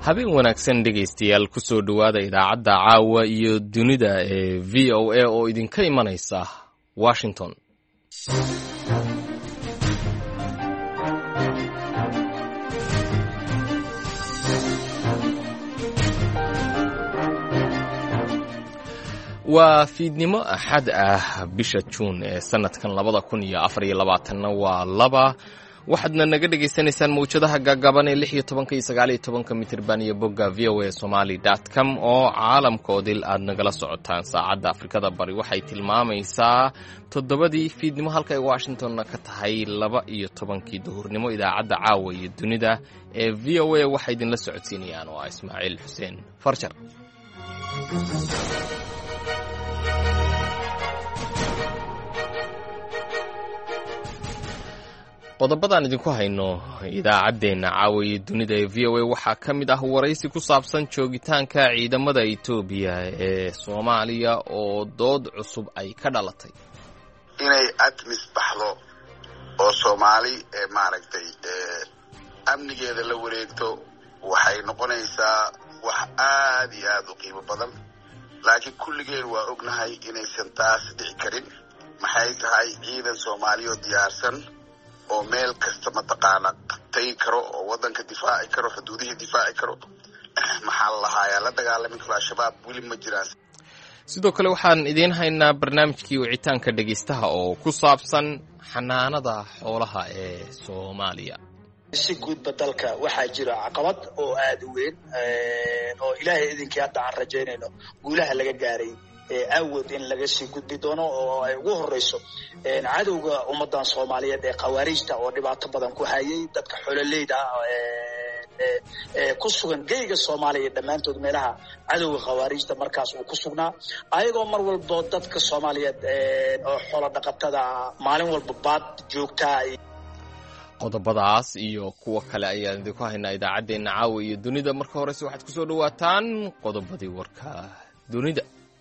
habeen wanaagsan dhegaystayaal ku soo dhowaada idaacadda caawa iyo dunida ee v o a oo idinka imanaysa washington. waa fiidnimo axad ah bisha juun ee sanadkan 2024 waa 2 waxaadna naga dhegaysanaysaan mawjadaha gaagaaban ee 16 iyo 19 mitirban iyo bogga voasomali.com oo caalamkoodil aad nagala socotaan. saacadda afrikada bari waxay tilmaamaysaa 7 fiidnimo halka ay washingtonna ka tahay 12 duhurnimo. idaacadda caawa iyo dunida ee v o a waxay idinla socodsiinayaan oo ah Ismaaciil Xuseen Farjar. qodobadaan idinku hayno idaacaddeenna caawiya dunida ee v o a waxaa ka mid ah waraysi ku saabsan joogitaanka ciidamada Itoobiya ee Soomaaliya oo dood cusub ay ka dhalatay inay admis baxdo oo Soomaali maaragtay amnigeeda la wareegto waxay noqonaysaa wax aad iyo aad u qiimo badan, laakiin kulligeen waa ognahay inaysan taas dhici karin. maxay tahay ciidan Soomaaliya oo diyaarsan oo meel kasta mataqaana tagi karo oo wadanka difaaci karo, xuduudihi difaaci karo, maxaa la lahayaa la dagaalami karo al-shabaab weli ma jiraan. sidoo kale waxaan idiin haynaa barnaamijkii wicitaanka dhegaystaha oo ku saabsan xanaanada xoolaha ee Soomaaliya. si guudba dalka waxaa jira caqabad oo aad u weyn oo ilaahay idinkii hadda aan rajaynayno guulaha laga gaaray awood in laga sii gudbi doono oo ay ugu horeyso cadowga ummadan Soomaaliyeed ee khawaarijta oo dhibaato badan ku hayay dadka xoololeyda ku sugan geyiga Soomaaliya dhammaantood meelaha cadowga khawaarijta markaas uu ku sugnaa, ayagoo mar walba dadka Soomaaliyeed oo xoolo dhaqatada maalin walba baad joogtaa. qodobadaas iyo kuwa kale ayaan idinku haynaa idaacaddeenna caawa iyo dunida. marka horese waxaad ku soo dhowaataan qodobadii warka dunida.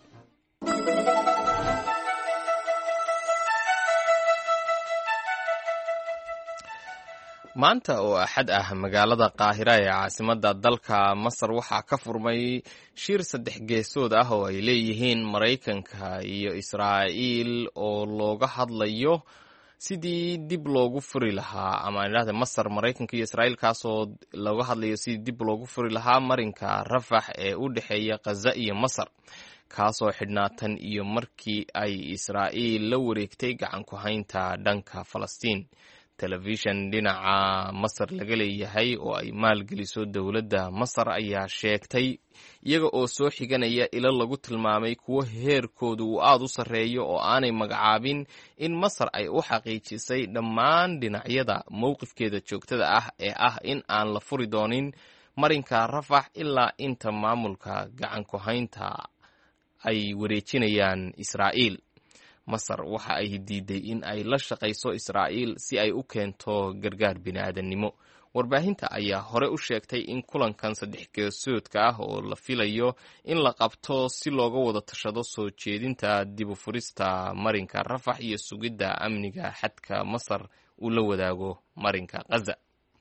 maanta oo axad ah magaalada qaahira ee caasimadda dalka Masar waxaa ka furmay shir 3 geesood ah oo ay leeyihiin Maraykanka iyo Israa'iil oo looga hadlayo sidii dib loogu furi lahaa, ama idhaahda Masar, Maraykanka iyo Israa'iil kaasoo looga hadlayo sidii dib loogu furi lahaa marinka Rafax ee u dhexeeya Gaza iyo Masar, kaasoo xidhnaa tan iyo markii ay Israa'iil la wareegtay gacan ku haynta dhanka Falastiin. telefishan dhinaca Masar laga leeyahay oo ay maalgeliso dowladda Masar ayaa sheegtay, iyaga oo soo xiganaya ilo lagu tilmaamay kuwo heerkoodu uu aad u sarreeyo oo aanay magacaabin, in Masar ay u xaqiijisay dhammaan dhinacyada mowqifkeeda joogtada ah ee ah in aan la furi doonin marinka Rafax ilaa inta maamulka gacan ku haynta ay wareejinayaan Israa'iil. Masar waxa ay diiday in ay la shaqayso Israa'iil si ay u keento gargaar bini'aadanimo. warbaahinta ayaa hore u sheegtay in kulankan 3 geesoodka ah oo la filayo in la qabto si looga wada tashado soo jeedinta dib u furista marinka Rafax iyo sugidda amniga xadka Masar uu la wadaago marinka Gaza.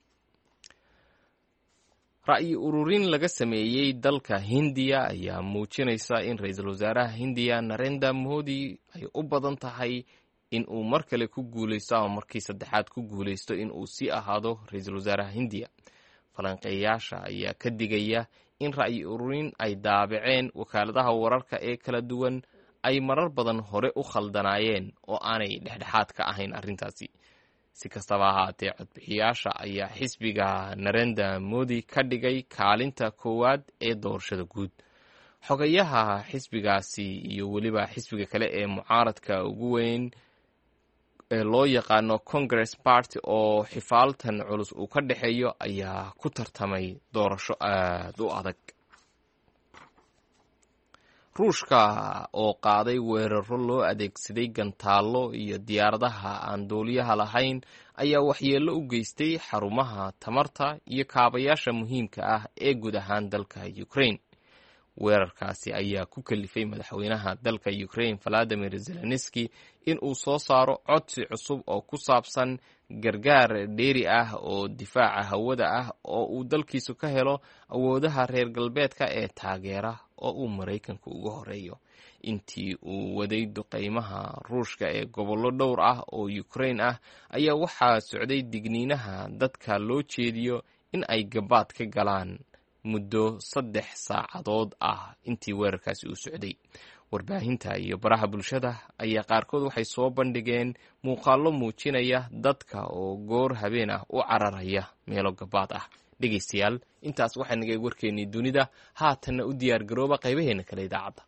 ra'yi ururin laga sameeyey dalka Hindiya ayaa muujinaysa in ra'iisul wasaaraha Hindiya Narendra Modi ay u badan tahay in uu mar kale ku guuleysto ama markii saddexaad ku guuleysto in uu sii ahaado ra'iisul wasaaraha Hindiya. falanqeeyaasha ayaa ka digaya in ra'yi ururin ay daabaceen wakaaladaha wararka ee kala duwan ay marar badan hore u khaldanaayeen oo aanay dhexdhexaad ka ahayn arrintaasi. si kastaba ahaatee, codbixiyaasha ayaa xisbiga Narendra Modi ka dhigay kaalinta koowaad ee doorashada guud. xogayaha xisbigaasi iyo weliba xisbiga kale ee mucaaradka ugu weyn ee loo yaqaano Congress Party oo xifaaltan culus uu ka dhexeeyo ayaa ku tartamay doorasho aad u adag. ruushka oo qaaday weeraro loo adeegsaday gantaallo iyo diyaaradaha aan duuliyaha lahayn ayaa waxyeello u geystay xarumaha tamarta iyo kaabayaasha muhiimka ah ee guud ahaan dalka Ukraine. weerarkaasi ayaa ku kalifay madaxweynaha dalka Ukraine Volodymyr Zelensky in uu soo saaro codsi cusub oo ku saabsan gargaar dheeri ah oo difaaca hawada ah oo uu dalkiisu ka helo awoodaha reer galbeedka ee taageera oo uu maraykanku uga horeeyo. intii uu waday duqaymaha ruushka ee gobollo dhowr ah oo Ukraine ah ayaa waxaa socday digniinaha dadka loo jeediyo in ay gabaad ka galaan muddo 3 saacadood ah intii weerarkaasi uu socday. warbaahinta iyo baraha bulshada ayaa qaarkood waxay soo bandhigeen muuqaallo muujinaya dadka oo goor habeen ah u cararaya meelo gabaad ah. dhegaystayaal, intaas waxaa naga warkeennay dunida. haatanna u diyaar garooba qaybaheena kale idaacadda.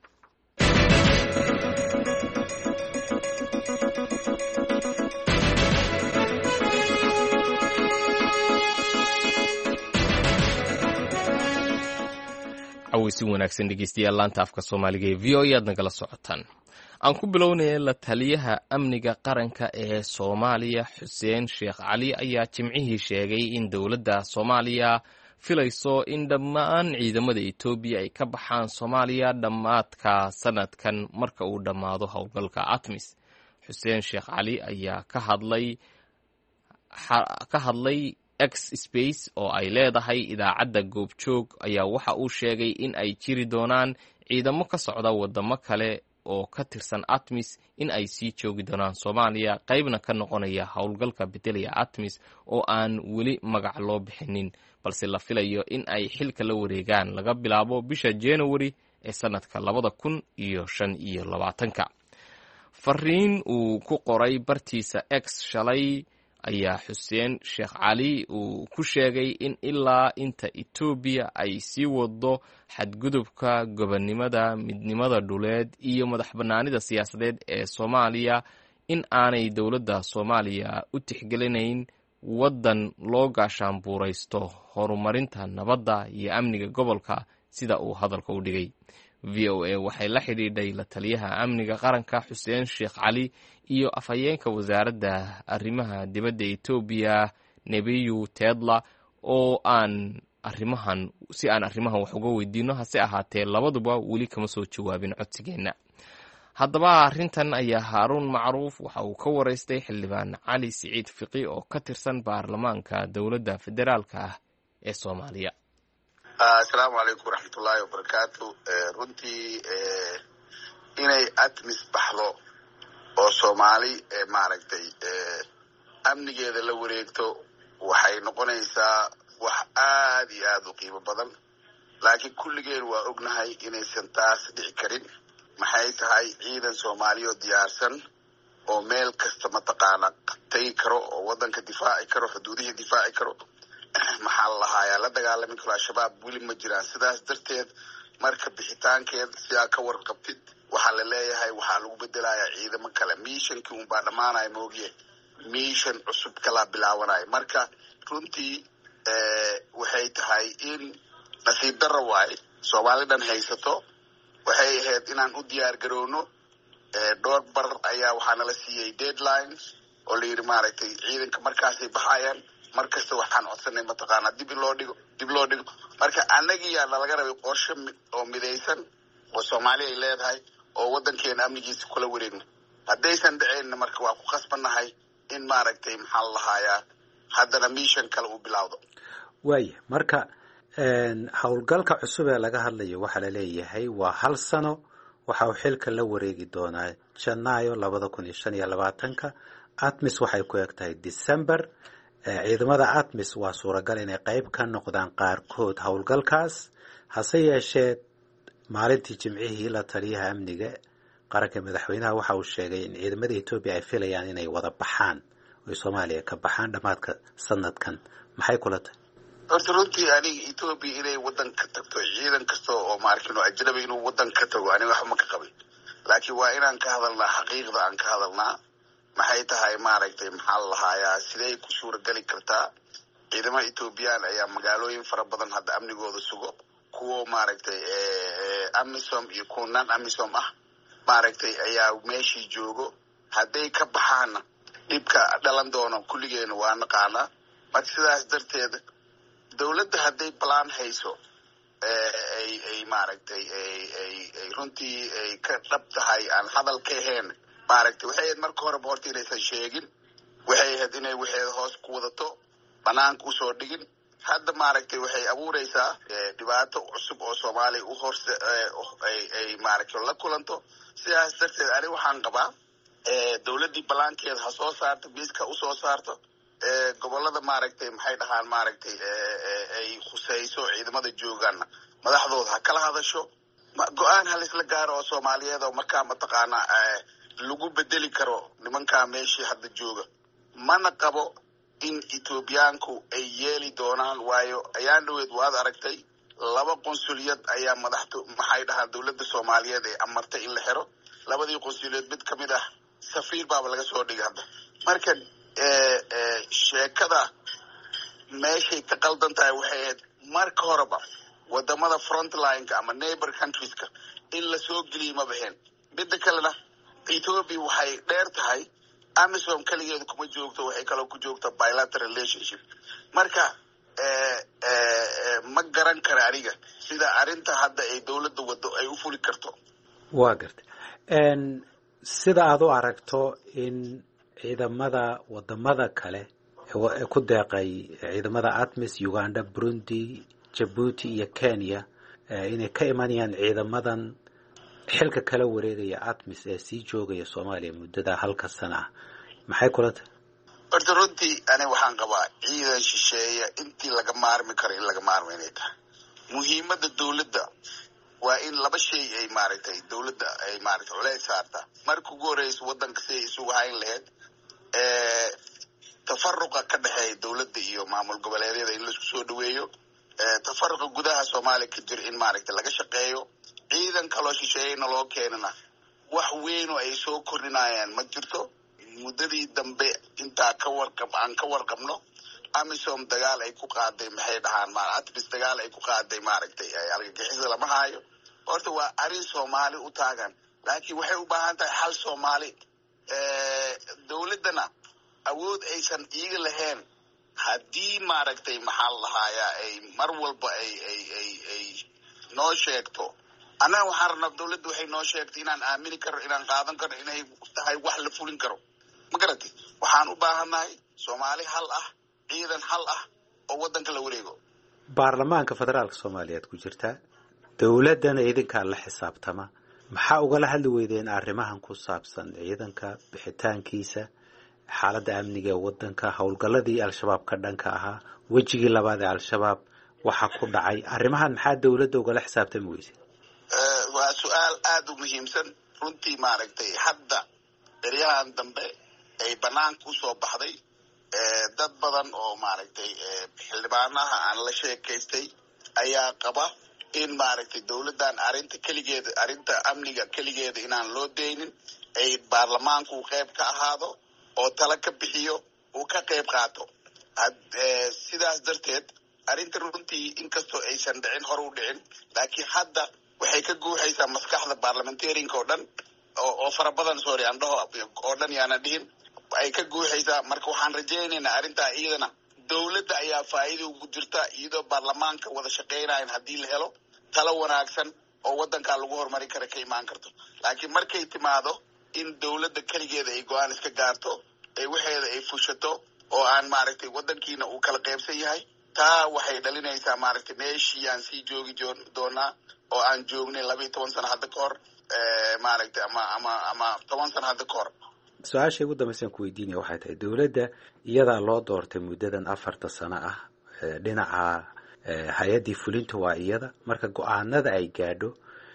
si wanaagsan dhegeystayaal, laanta afka Soomaaliga ee VOA aad nagala socotaan. aan ku bilownay la taliyaha amniga qaranka ee Soomaaliya Xuseen Sheekh Cali ayaa jimcihii sheegay in dowladda Soomaaliya filayso in dhammaan ciidamada Itoobiya ay ka baxaan Soomaaliya dhammaadka sanadkan marka uu dhammaado howlgalka ATMIS. Xuseen Sheekh Cali ayaa ka hadlay X-Space oo ay leedahay idaacadda Goobjoog ayaa waxa uu sheegay in ay jiri doonaan ciidamo ka socda wadamo kale oo ka tirsan ATMIS in ay sii joogi doonaan Soomaaliya, qaybna ka noqonaya howlgalka bedelaya ATMIS oo aan weli magac loo bixinin, balse la filayo in ay xilka la wareegaan laga bilaabo bisha January ee sanadka 2025. fariin uu ku qoray bartiisa X shalay ayaa Xuseen Sheekh Cali uu ku sheegay in ilaa inta Itoobiya ay sii wado xadgudubka gobonnimada, midnimada dhuleed iyo madaxbannaanida siyaasadeed ee Soomaaliya in aanay dowladda Soomaaliya u tixgelinayn waddan loo gaashaanbuuraysto horumarinta nabadda iyo amniga gobolka, sida uu hadalka u dhigay. VOA waxay la xidhiidhay la taliyaha amniga qaranka Xuseen Sheekh Cali iyo afhayeenka wasaaradda arrimaha dibadda Itoobiya Nebiyu Tedla oo aan arrimahan wax uga weydiino, hase ahaatee labaduba weli kama soo jawaabin codsigeenna. haddaba arrintan ayaa Haaruun Macruuf waxa uu ka waraystay xildhibaan Cali Siciid Fiqi oo ka tirsan baarlamaanka dowladda federaalka ah ee Soomaaliya. asalaamu calaykum waraxmatullaahi wabarakaatu. runtii inay ATMIS baxdo oo Soomaali maaragtay amnigeeda la wareegto waxay noqonaysaa wax aad iyo aad u qiimo badan, laakiin kulligeen waa ognahay inaysan taas dhici karin. maxay tahay ciidan Soomaali oo diyaarsan oo meel kasta mataqaana tagi karo oo waddanka difaaci karo, xuduudihi difaaci karo, maxaa la lahayaa la dagaalami karo al-shabaab weli ma jiraan. sidaas darteed marka bixitaankeed sidaa ka warqabtid waxaa la leeyahay waxaa lagu bedelayaa ciidamo kale. miishankii unbaa dhammaanaya moogiye, miishan cusub kalaa bilaabanaya. marka runtii waxay tahay in nasiib darro waaye Soomaalidan haysato. waxay ahayd inaan u diyaar garowno. dhowr bar ayaa waxaa nala siiyey deadlines oo la yidhi maaragtay ciidanka markaasay baxayaan. mar kasta waxaan codsanay mataqaanaa dib loo dhigo. marka annagiyaa nalaga rabay qorshe oo midaysan oo Soomaali ay leedahay oo waddankeena amnigiisa kula wareegno. haddaysan dhiceenna marka waa ku khasbannahay in maaragtay maxaa la lahayaa haddana miishan kale uu bilowdo. waaya marka howlgalka cusub ee laga hadlayo waxaa la leeyahay waa 1 sano. waxa uu xilka la wareegi doonaa Janaayo 2025. ATMIS waxay ku egtahay December. ciidamada ATMIS waa suuragal inay qayb ka noqdaan qaarkood howlgalkaas. hase yeeshee maalintii jimcihii la taliyaha amniga qaranka madaxweynaha waxa uu sheegay in ciidamada Itoobiya ay filayaan inay wada baxaan oo Soomaaliya ka baxaan dhamaadka sanadkan. maxay kula tahay? horta runtii aniga Itoobiya inay waddan ka tagto ciidan kasta oo maarkino ajnabi inuu waddan ka tago aniga wax ma ka qabin, laakiin waa inaan ka hadalnaa xaqiiqda aan ka hadalnaa. maxay tahay maaragtay maxaa la lahayaa siday ku suuragali kartaa ciidamada Itoobiyaan ayaa magaalooyin fara badan hadda amnigooda sugo, kuwo maaragtay AMISOM iyo kuwo non AMISOM ah maaragtay ayaa meeshii joogo. hadday ka baxaana dhibka dhalan doono kulligeena waa naqaanaa. marka sidaas darteed dowladda hadday plan hayso ay maaragtay ay runtii ay ka dhab tahay aan hadal ka ahayn maaragtay waxay ahayd marka horeba horta inaysan sheegin waxay ahayd inay waxeeda hoos ku wadato banaanka usoo dhigin. hadda maaragtay waxay abuureysaa dhibaato cusub oo soomaaliya u horse ay maaragtay la kulanto. sidaas darteed ani waxaan qabaa dawladdii balaankeeda ha soo saarto, miiska usoo saarto, gobolada maaragtay maxay dhahaan maaragtay ay khuseyso ciidamada joogaana madaxdooda ha kala hadasho, go-aan halisla gaaro oo soomaaliyeed oo markaa mataqaanaa lagu bedeli karo nimankaa meeshii hadda jooga. mana qabo in Etoobiyaanku ay yeeli doonaan, waayo ayaan dhaweed waad aragtay 2 qonsuliyad ayaa maxay dhahaan dawladda Soomaaliyeed ay amartay in la xiro. 2 qonsuliyad mid kamid ah safiir baaba laga soo dhigay hadda. marka sheekada meeshay ka qaldan tahay waxay ahayd marka horeba wadamada frontline-ka ama neighbor countries-ka in la soo geliyo ma baheen. midda kalena Ethiopia waxay dheer tahay AMISOM kaligeeda kuma joogto, waxay kaloo ku joogta bilateral relationship. marka ma garan kara aniga sida arinta hadda ay dawladda wado ay u fuli karto. waa gartay sida aad u aragto in ciidamada wadamada kale ee ku deeqay ciidamada ATMIS, Uganda, Burundi, Djibouti iyo Kenya inay ka imanayaan ciidamadan xilka kala wareegaya ATMIS ee sii joogaya Soomaaliya muddada 1 sano ah, maxay kula tahay? horta runtii ani waxaan qabaa ciidan shisheeye intii laga maarmi karo in laga maarmo inay tahay. muhiimadda dawladda waa in 2 shay ay maaragtay dawladda ay maaragtay culays saarta. marka ugu horeysa wadanka si ay isugu hayn lahayd tafaruqa ka dhaxeeya dawladda iyo maamul goboleedyada in la isku soo dhaweeyo. tafaruqa gudaha Soomaaliya ka jira in maaragtay laga shaqeeyo. ciidan kaloo shisheeyena loo keenana wax weyn oo ay soo kordhinayaan ma jirto. muddadii dambe intaa aan ka warqabno AMISOM dagaal ay ku qaaday maxay dhahaan ATMIS dagaal ay ku qaaday maaragtay argagixisada lama hayo. horta waa arin Soomaali u taagan, laakiin waxay u baahan tahay hal Soomaali. dawladdana awood aysan iiga lahayn haddii maaragtay maxaa la lahayaa ay mar walba ay noo sheegto. annaga waxaan rabnaa dawladda waxay noo sheegtay inaan aamini karo, inaan qaadan karo, inay tahay wax la fulin karo. ma garatay? waxaan u baahannahay Soomaali hal ah, ciidan hal ah oo wadanka la wareego. baarlamaanka federaalka Soomaaliyeed ku jirta, dawladdana idinkaa la xisaabtama. maxaa ugala hadli weydeen arrimahan ku saabsan ciidanka bixitaankiisa, xaaladda amniga ee wadanka, howlgalladii al-shabaab ka dhanka ahaa, wejigii labaad ee al-shabaab waxa ku dhacay? arrimahan maxaa dawladda ugala xisaabtami weyse? waa su-aal aada u muhiimsan runtii. maaragtay hadda eryahan dambe ay banaanka usoo baxday dad badan oo maaragtay xildhibaanaha aan la sheekaystay ayaa qaba in maaragtay dawladdan arrinta amniga keligeeda inaan loo deynin, ay baarlamaanku qayb ka ahaado oo tala ka bixiyo, uu ka qayb qaato. sidaas darteed arrinta runtii inkastoo aysan dhicin hore u dhicin, laakiin hadda waxay ka guuxaysaa maskaxda baarlamentarianka oo dhan oo fara badan andhaho oo dhan yaana dhihin ay ka guuxaysaa. marka waxaan rajaynaynaa arrintaa iyadana dawladda ayaa faa'iida ugu jirta, iyadoo baarlamaanka wada shaqaynayan haddii la helo talo wanaagsan oo wadankaa lagu horumari kara ka imaan karto. laakiin markay timaado in dawladda keligeeda ay go-aan iska gaarto, ay waxeeda ay fushato, oo aan maaragtay wadankiina uu kala qaybsan yahay, taa waxay dhalinaysaa maaragtay meeshii aan sii joogi doonaa oo aan joognay 12 sano hadda ka hor, maaragtay ama 10 sano hadda ka hor. su-aasha ugu dambaysan ku weydiinaya waxay tahay, dawladda iyadaa loo doortay muddadan 4 sano ah, dhinaca hay-addii fulinta waa iyada. marka go-aanada ay gaadho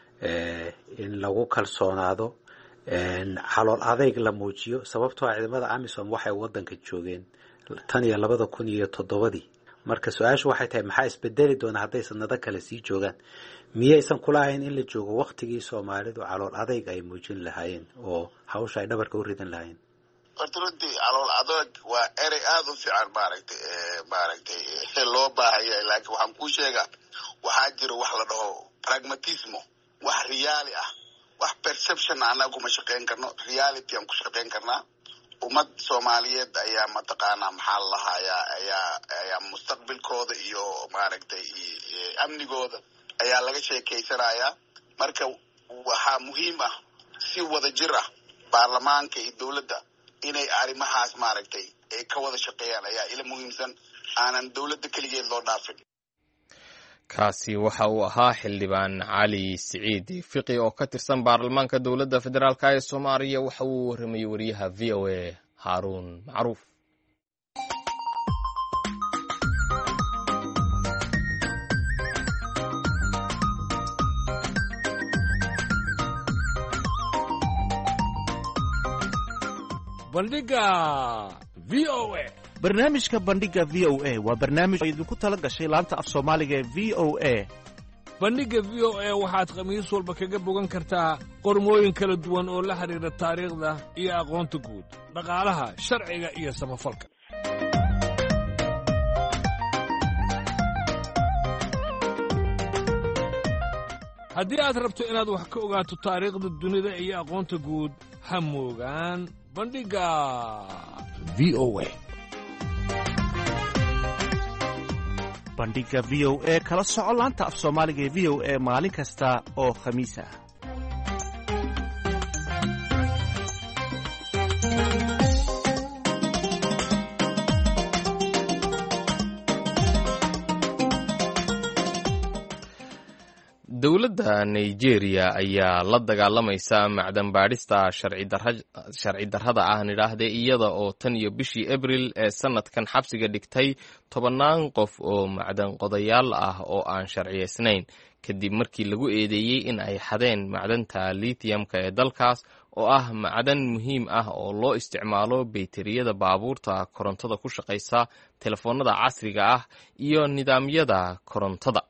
in lagu kalsoonaado, calool adeyg la muujiyo, sababtoo ah ciidamada AMISOM waxay wadanka joogeen tan iyo 2007. marka su-aashu waxay tahay, maxaa isbedeli doona hadday sanado kale sii joogaan? miyaysan kulahayn in la joogo waktigii Soomaalidu calool adeyg ay muujin lahaayeen oo hawsha ay dhabarka u ridan lahaayeen? horta runtii calool adeeg waa erey aada u fiican maaragtay loo baahaya, laakiin waxaan kuu sheegaa waxaa jira wax la dhaho pragmatismo, wax riyaali ah, wax perception annaga kuma shaqayn karno, reality aan ku shaqayn karnaa. ummad Soomaaliyeed ayaa mataqaanaa maxaa la lahayaa ayaa mustaqbalkooda iyo maaragtay amnigooda ayaa laga sheekeysanayaa. marka waxaa muhiim ah si wada jir ah baarlamaanka iyo dawladda inay arrimahaas maaragtay ay ka wada shaqeeyaan ayaa ila muhiimsan, aanan dowladda keligeed loo dhaafin. kaasi waxa uu ahaa xildhibaan cali siciid fiqi oo ka tirsan baarlamaanka dowladda federaalk ee Soomaaliya. waxa uu warramayay wariyaha VOA Haaruun Macruuf. bandhiga VOA. barnaamijka bandhiga v o a waa barnaamij oo idinku tala gashay laanta af soomaaliga ee v o a. bandhigga v o a waxaad khamiis walba kaga bogan kartaa qormooyin kala duwan oo la xidhiidha taariikhda iyo aqoonta guud, dhaqaalaha, sharciga iyo samafalka. haddii aad rabto inaad wax ka ogaato taariikhda dunida iyo aqoonta guud, ha moogaan bandhigga v o a. bandhiga v o a kala soco laanta af soomaaliga ee v o a maalin kasta oo khamiis ah. dowladda Nigeria ayaa la dagaalamaysa macdan baadhista sharci darrada ah nidhaahde iyada oo tan iyo bishii Abriil ee sanadkan xabsiga dhigtay 10 qof oo macdan qodayaal ah oo aan sharciyeysnayn kadib markii lagu eedeeyey in ay xadeen macdanta lithium-ka ee dalkaas oo ah macdan muhiim ah oo loo isticmaalo baytariyada baabuurta korontada ku shaqaysa, telefoonada casriga ah iyo nidaamyada korontada.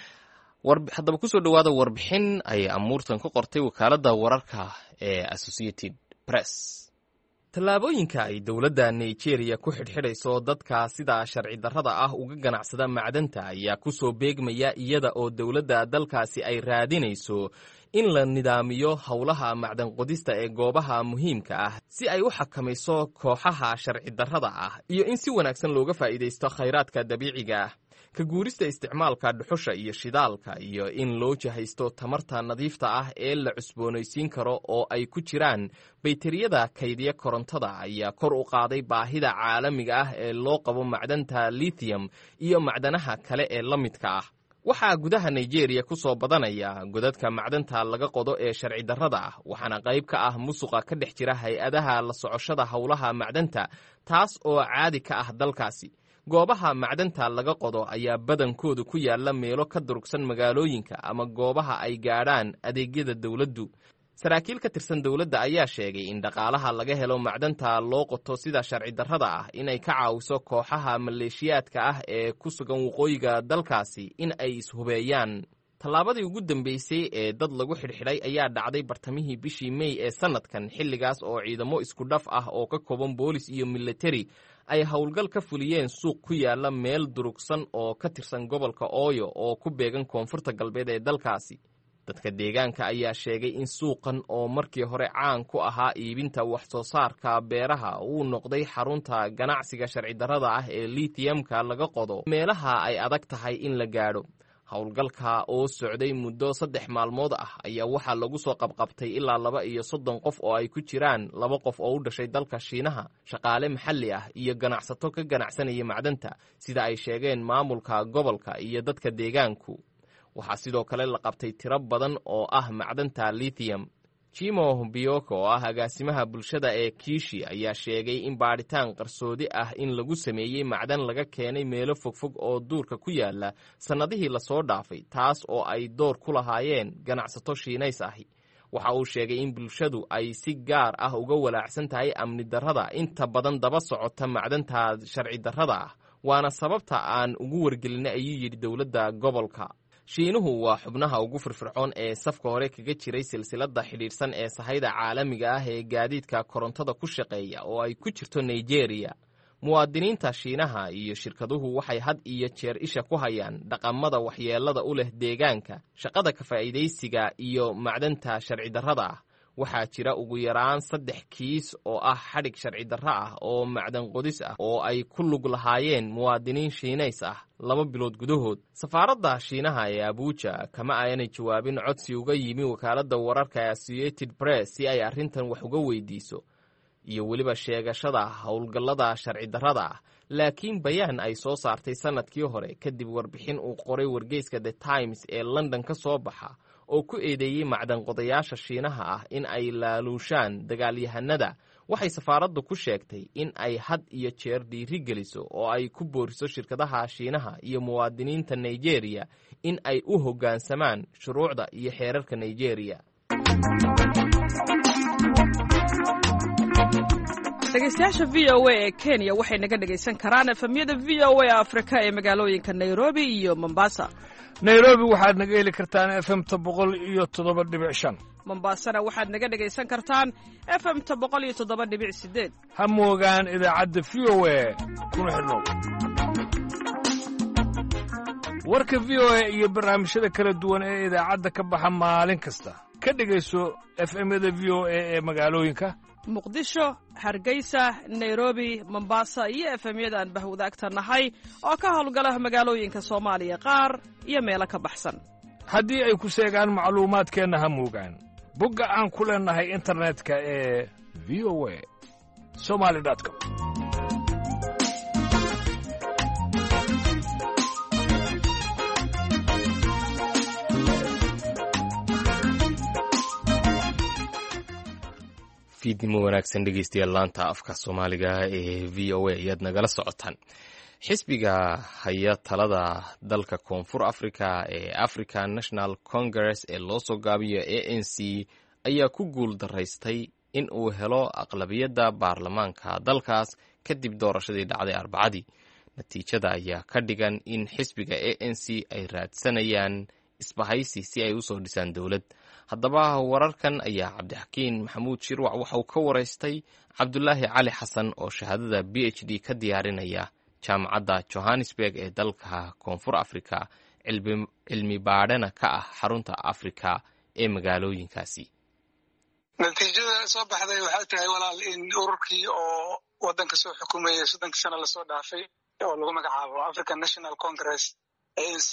haddaba kusoo dhawaada warbixin ay amuurtan ku qortay wakaaladda wararka ee Associated Press. tallaabooyinka ay dowladda Nigeria ku xidhxidhayso dadka sida sharci darrada ah uga ganacsada macdanta ayaa ku soo beegmaya iyada oo dowladda dalkaasi ay raadinayso in la nidaamiyo howlaha macdan qodista ee goobaha muhiimka ah si ay u xakamayso kooxaha sharci darrada ah iyo in si wanaagsan looga faa'iidaysto khayraadka dabiiciga ah, ka guurista isticmaalka dhuxusha iyo shidaalka, iyo in loo jahaysto tamarta nadiifta ah ee la cusboonaysiin karo oo ay ku jiraan baytariyada kaydiya korontada, ayaa kor u qaaday baahida caalamiga ah ee loo qabo macdanta lithium iyo macdanaha kale ee la midka ah. waxaa gudaha Nigeria ku soo badanaya godadka macdanta laga qodo ee sharci darrada ah, waxaana qayb ka ah musuqa ka dhex jira hay-adaha la socoshada howlaha macdanta, taas oo caadi ka ah dalkaasi. goobaha macdanta laga qodo ayaa badankoodu ku yaala meelo ka durugsan magaalooyinka ama goobaha ay gaadhaan adeegyada dowladdu. saraakiil ka tirsan dowladda ayaa sheegay in dhaqaalaha laga helo macdanta loo qoto sida sharci darrada ah inay ka caawiso kooxaha maleeshiyaadka ah ee ku sugan waqooyiga dalkaasi in ay ishubeeyaan. tallaabadii ugu dambeysay ee dad lagu xidhxidhay ayaa dhacday bartamihii bishii May ee sanadkan, xilligaas oo ciidamo isku dhaf ah oo ka kooban boolis iyo military ay howlgal ka fuliyeen suuq ku yaala meel durugsan oo ka tirsan gobolka Oyo oo ku beegan koonfurta galbeed ee dalkaasi. dadka deegaanka ayaa sheegay in suuqan oo markii hore caan ku ahaa iibinta wax soo saarka beeraha uu noqday xarunta ganacsiga sharci darrada ah ee lithium-ka laga qodo meelaha ay adag tahay in la gaadho. howlgalka oo socday muddo 3 maalmood ah ayaa waxaa lagu soo qabqabtay ilaa 32 qof oo ay ku jiraan 2 qof oo u dhashay dalka Shiinaha, shaqaale maxalli ah iyo ganacsato ka ganacsanaya macdanta, sida ay sheegeen maamulka gobolka iyo dadka deegaanku. waxaa sidoo kale la qabtay tiro badan oo ah macdanta lithium. Chimo Bioko oo ah agaasimaha bulshada ee Kishi ayaa sheegay in baadhitaan qarsoodi ah in lagu sameeyey macdan laga keenay meelo fogfog oo duurka ku yaala sannadihii la soo dhaafay, taas oo ay door ku lahaayeen ganacsato Shiinays ahi. waxa uu sheegay in bulshadu ay si gaar ah uga walaacsan tahay amni darrada inta badan daba socota macdanta sharci darrada ah, waana sababta aan ugu wargelinay ayuu yidhi dowladda gobolka. Shiinuhu waa xubnaha ugu firfircoon ee safka hore kaga jiray silsiladda xidhiidhsan ee sahayda caalamiga ah ee gaadiidka korontada ku shaqeeya oo ay ku jirto Nigeria. muwaadiniinta Shiinaha iyo shirkaduhu waxay had iyo jeer isha ku hayaan dhaqamada waxyeelada u leh deegaanka, shaqada ka faa'iidaysiga iyo macdanta sharci darrada ah. waxaa jira ugu yaraan 3 kiis oo ah xadhig sharci darro ah oo macdan qodis ah oo ay ku lug lahaayeen muwaadiniin Shiinays ah 2 bilood gudahood. safaaradda Shiinaha ee Abuja kama aanay jawaabin codsi uga yimi wakaaladda wararka Associated Press si ay arrintan wax uga weydiiso. iyo weliba sheegashada howlgallada sharci darrada ah. laakiin bayaan ay soo saartay sannadkii hore kadib warbixin uu qoray wargeyska The Times ee London ka soo baxa oo ku eedeeyey macdanqodayaasha Shiinaha ah in ay laaluushaan dagaalyahanada, waxay safaaraddu ku sheegtay in ay had iyo jeer dhiiri geliso oo ay ku booriso shirkadaha Shiinaha iyo muwaadiniinta Nigeria in ay u hoggaansamaan shuruucda iyo xeerarka Nigeria. dhegeystayaasha VOA ee Kenya waxay naga dhegaysan karaan efemyada VOA Afrika ee magaalooyinka Nairobi iyo Mombasa. Nairobi waxaad naga heli kartaan FM 107.5. Mombasana waxaad naga dhegaysan kartaan FM 107.8. Ha moogaan idaacadda VOA kuna xidhnow. Warka VOA iyo barnaamijyada kala duwan ee idaacadda ka baxa maalin kasta. Ka dhegayso FM-yada VOA ee magaalooyinka Muqdisho, Hargeysa, Nairobi, Mombasa iyo FM-yada aan bahwadaagta nahay oo ka howlgala magaalooyinka Soomaaliya qaar iyo meelo ka baxsan. haddii ay ku sheegaan macluumaadkeenna ha moogaan bogga aan ku leenahay internetka ee voasomali.com. fiidnimo wanaagsan dhegeystayaal laanta afka Soomaaliga ee VOA ayaad nagala socotaan. xisbiga haya talada dalka Koonfur Afrika ee African National Congress ee loo soo gaabiyo ANC ayaa ku guul daraystay in uu helo aqlabiyadda baarlamaanka dalkaas kadib doorashadii dhacday Arbacadii. natiijada ayaa ka dhigan in xisbiga ANC ay raadsanayaan isbahaysi si ay u soo dhisaan dowlad. haddaba wararkan ayaa Cabdixakiin Maxamuud Shirwac waxa uu ka waraystay Cabdulaahi Cali Xasan oo shahaadada PhD ka diyaarinaya jaamacadda Johannesburg ee dalka Koonfur Afrika, cilmi baadhana ka ah xarunta Afrika ee magaalooyinkaasi. natiijada soo baxday waxay tahay walaal in ururkii oo wadanka soo xukumayay 30 sano la soo dhaafay oo lagu magacaabo African National Congress ANC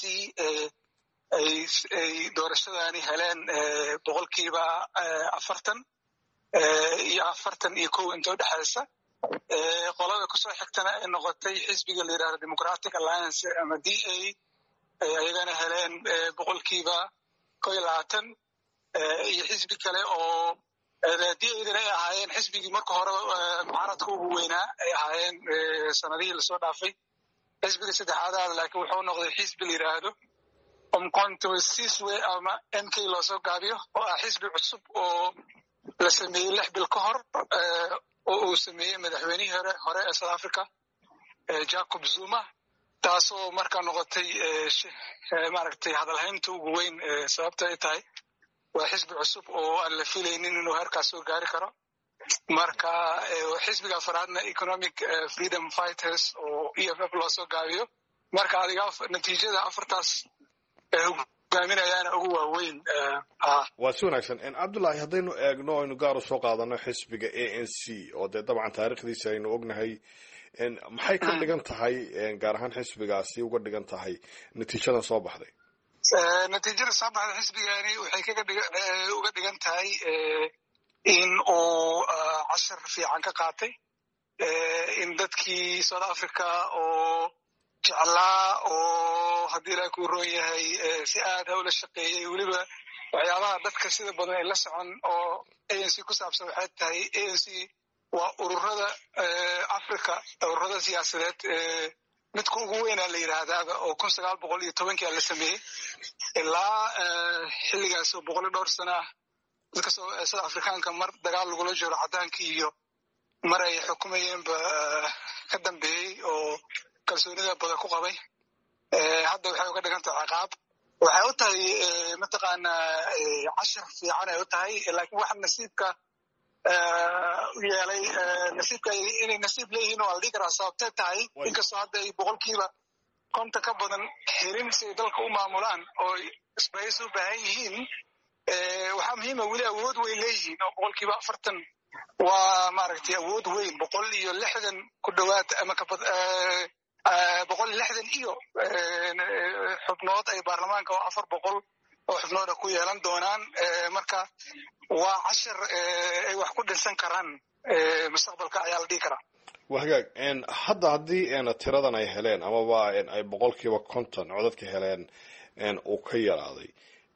ay doorashadani heleen boqolkiiba 40 iyo 41 inta u dhaxaysa. qolada ku soo xigtana ay noqotay xisbiga la yiraahdo Democratic Alliance ama DA ayagana heleen boqolkiiba 20 iyo xisbi kale oo DA-dana ay ahaayeen xisbigii marka hore mucaaradka ugu weynaa ay ahaayeen sanadihii la soo dhaafay. xisbiga saddexaad laakiin wuxuu noqday xisbi la yiraahdo Umkhonto Sizwe ama MK loo soo gaabiyo oo ah xisbi cusub oo la sameeyey 6 bil ka hor oo uu sameeyey madaxweynihii hore ee South Africa Jacob Zuma, taasoo markaa noqotay maaragtay hadalhaynta ugu weyn sababta ay tahay waa xisbi cusub oo aan la filaynin inuu heerkaas soo gaari karo. marka xisbiga afraadna Economic Freedom Fighters oo EFF loo soo gaabiyo. marka adiga natiijada afartaas hogaaminayaana ugu waaweyn. waa si wanaagsan. Cabdullaahi, haddaynu eegno aynu gaar u soo qaadano xisbiga ANC oo dee dabcan taariikhdiisa aynu ognahay, maxay ka dhigan tahay gaar ahaan xisbigaasi uga dhigan tahay natiijadan soo baxday? natiijada soo baxday xisbigani waxay uga dhigan tahay in uu cashar fiican ka qaatay, in dadkii South Africa oo jeclaa oo haddii la ku roon yahay si aad hawla shaqeeyay. weliba waxyaabaha dadka sida badan ay la socon oo ANC ku saabsan waxay tahay ANC waa ururada Afrika, ururada siyaasadeed midka ugu weynaa la yiraahdaa oo 1910 la sameeyey ilaa xilligaas oo 100 dhowr sano ah. dadka South Afrikaanka mar dagaal lagula jiro cadaankii iyo mar ay xukumayeenba ka dambeeyey oo kalsoonida badan ku qabay. hadda waxay uga dhigan tahay ciqaab, waxay u tahay mataqaanaa cashar fiican ay u tahay. laakiin waxa nasiibka yeelay nasiibka inay nasiib leeyihiin oo aldhiig karaa sababtay tahay inkastoo hadda ay boqolkiiba 50 ka badan xirin si ay dalka u maamulaan oo isbahaysi u baahan yihiin. waxaa muhiima weli awood way leeyihiin oo boqolkiiba 40 waa maaragtay awood weyn. 160 ku dhowaad ama ka bad 160 iyo xubnood ay baarlamaanka oo 400 oo xubnooda ku yeelan doonaan. marka waa cashar ay wax ku dhisan karaan mustaqbalka ayaa la dhihi karaa. waa hagaag hadda haddii tiradan ay heleen amaba ay 50% codadka heleen uu ka yaraaday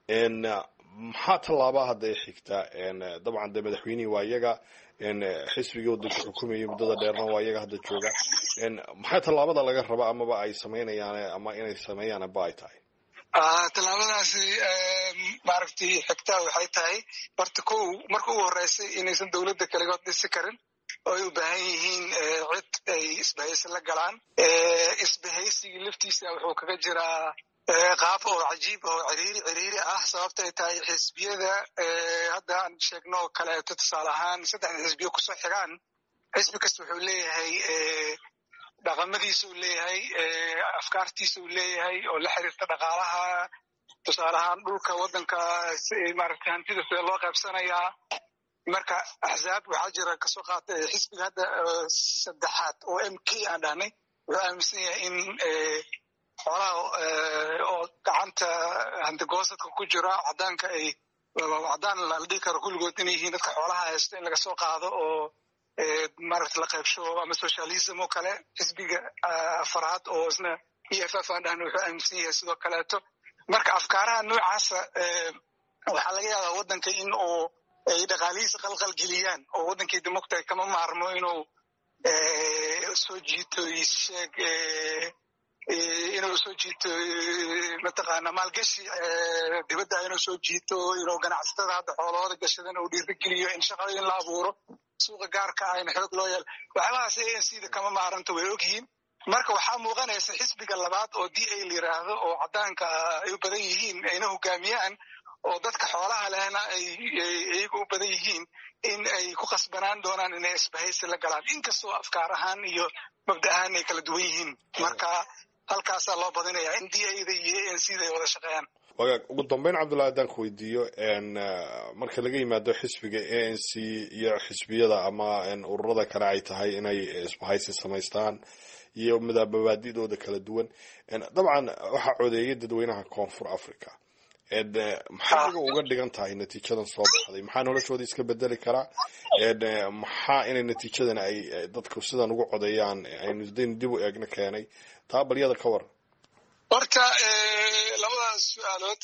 maxaa tallaabaa hadda ay xigtaa dabcan de madaxweynihii waa iyaga xisbigii wadanka xukumayay muddada dheerna waa iyaga hadda jooga maxaa tallaabada laga raba amaba ay samaynayaan ama inay sameeyaan ba ay tahay tallaabadaasi maaragtay xigtaa waxay tahay horta marka ugu horeysay inaysan dowladda kaligood dhisi karin oo ay u baahan yihiin cid ay isbahaysi la galaan isbahaysigii laftiisa wuxuu kaga jiraa qaab oo cajiib oo ciriiri ah sababta ay tahay xisbiyada hadda aan sheegno kaleeto tusaale ahaan 3 xisbiyo kusoo xigaan xisbi kasta wuxuu leeyahay dhaqamadiisa uu leeyahay afkaartiisa uu leeyahay oo la xiriirta dhaqaalaha tusaale ahaan dhulka waddanka maaragtay hantida sida loo qaybsanayaa marka axzaab waxaa jira kasoo qaatay xisbiga hadda 3aad oo MK aan dhahnay wuxuu aaminsan yahay in xoolaha oo gacanta hantigoosadka ku jira cadaanka ay cadaan la dhihi karo kulligood inay yihiin dadka xoolaha haysta in laga soo qaado oo maaragta la qaybsho ama socialism oo kale xisbiga 4aad oo isna EFF aan dhahno wuxuu aaminsan yahay sidoo kaleeto marka afkaaraha noocaasa waxaa laga yaabaa waddanka in uu ay dhaqaalihiisa qalqal geliyaan oo waddankii democracy kama maarmo inuu soo jiito sheeg inuu soo jiito mataqaana maalgashi dibadda inuu soo jiito inuu ganacsatada hadda xoolahooda gashadan uu dhiirigeliyo in shaqooyin la abuuro suuqa gaarka ah in xoog loo yeelo waxyaabahaas ANC-da kama maaranto way ogyihiin marka waxaa muuqanaysa xisbiga labaad oo DA la yiraahdo oo cadaanka ay u badan yihiin ayna hogaamiyaan oo dadka xoolaha lehna ay iyagu u badan yihiin in ay ku qasbanaan doonaan inay isbahaysi la galaan inkastoo afkaar ahaan iyo mabda ahaan ay kala duwan yihiin marka halkaasaa loo badinayaa in DA-da iyo ANC-da ay wada shaqeeyaan wagaag ugu dambeyn cabdullahi haddaan ku weydiiyo marka laga yimaado xisbiga ANC iyo xisbiyada ama ururada kale ay tahay inay isbahaysi samaystaan iyo mabaadi'dooda kala duwan dabcan waxaa codeeyay dadweynaha koonfur africa maxay iyaga uga dhigan tahay natiijadan soo baxday maxaa noloshooda iska bedeli karaa maxaa inay natiijadan ay dadku sidan ugu codeeyaan aynu dib u eegna keenay taa balyada ka waran horta labadaas su-aalood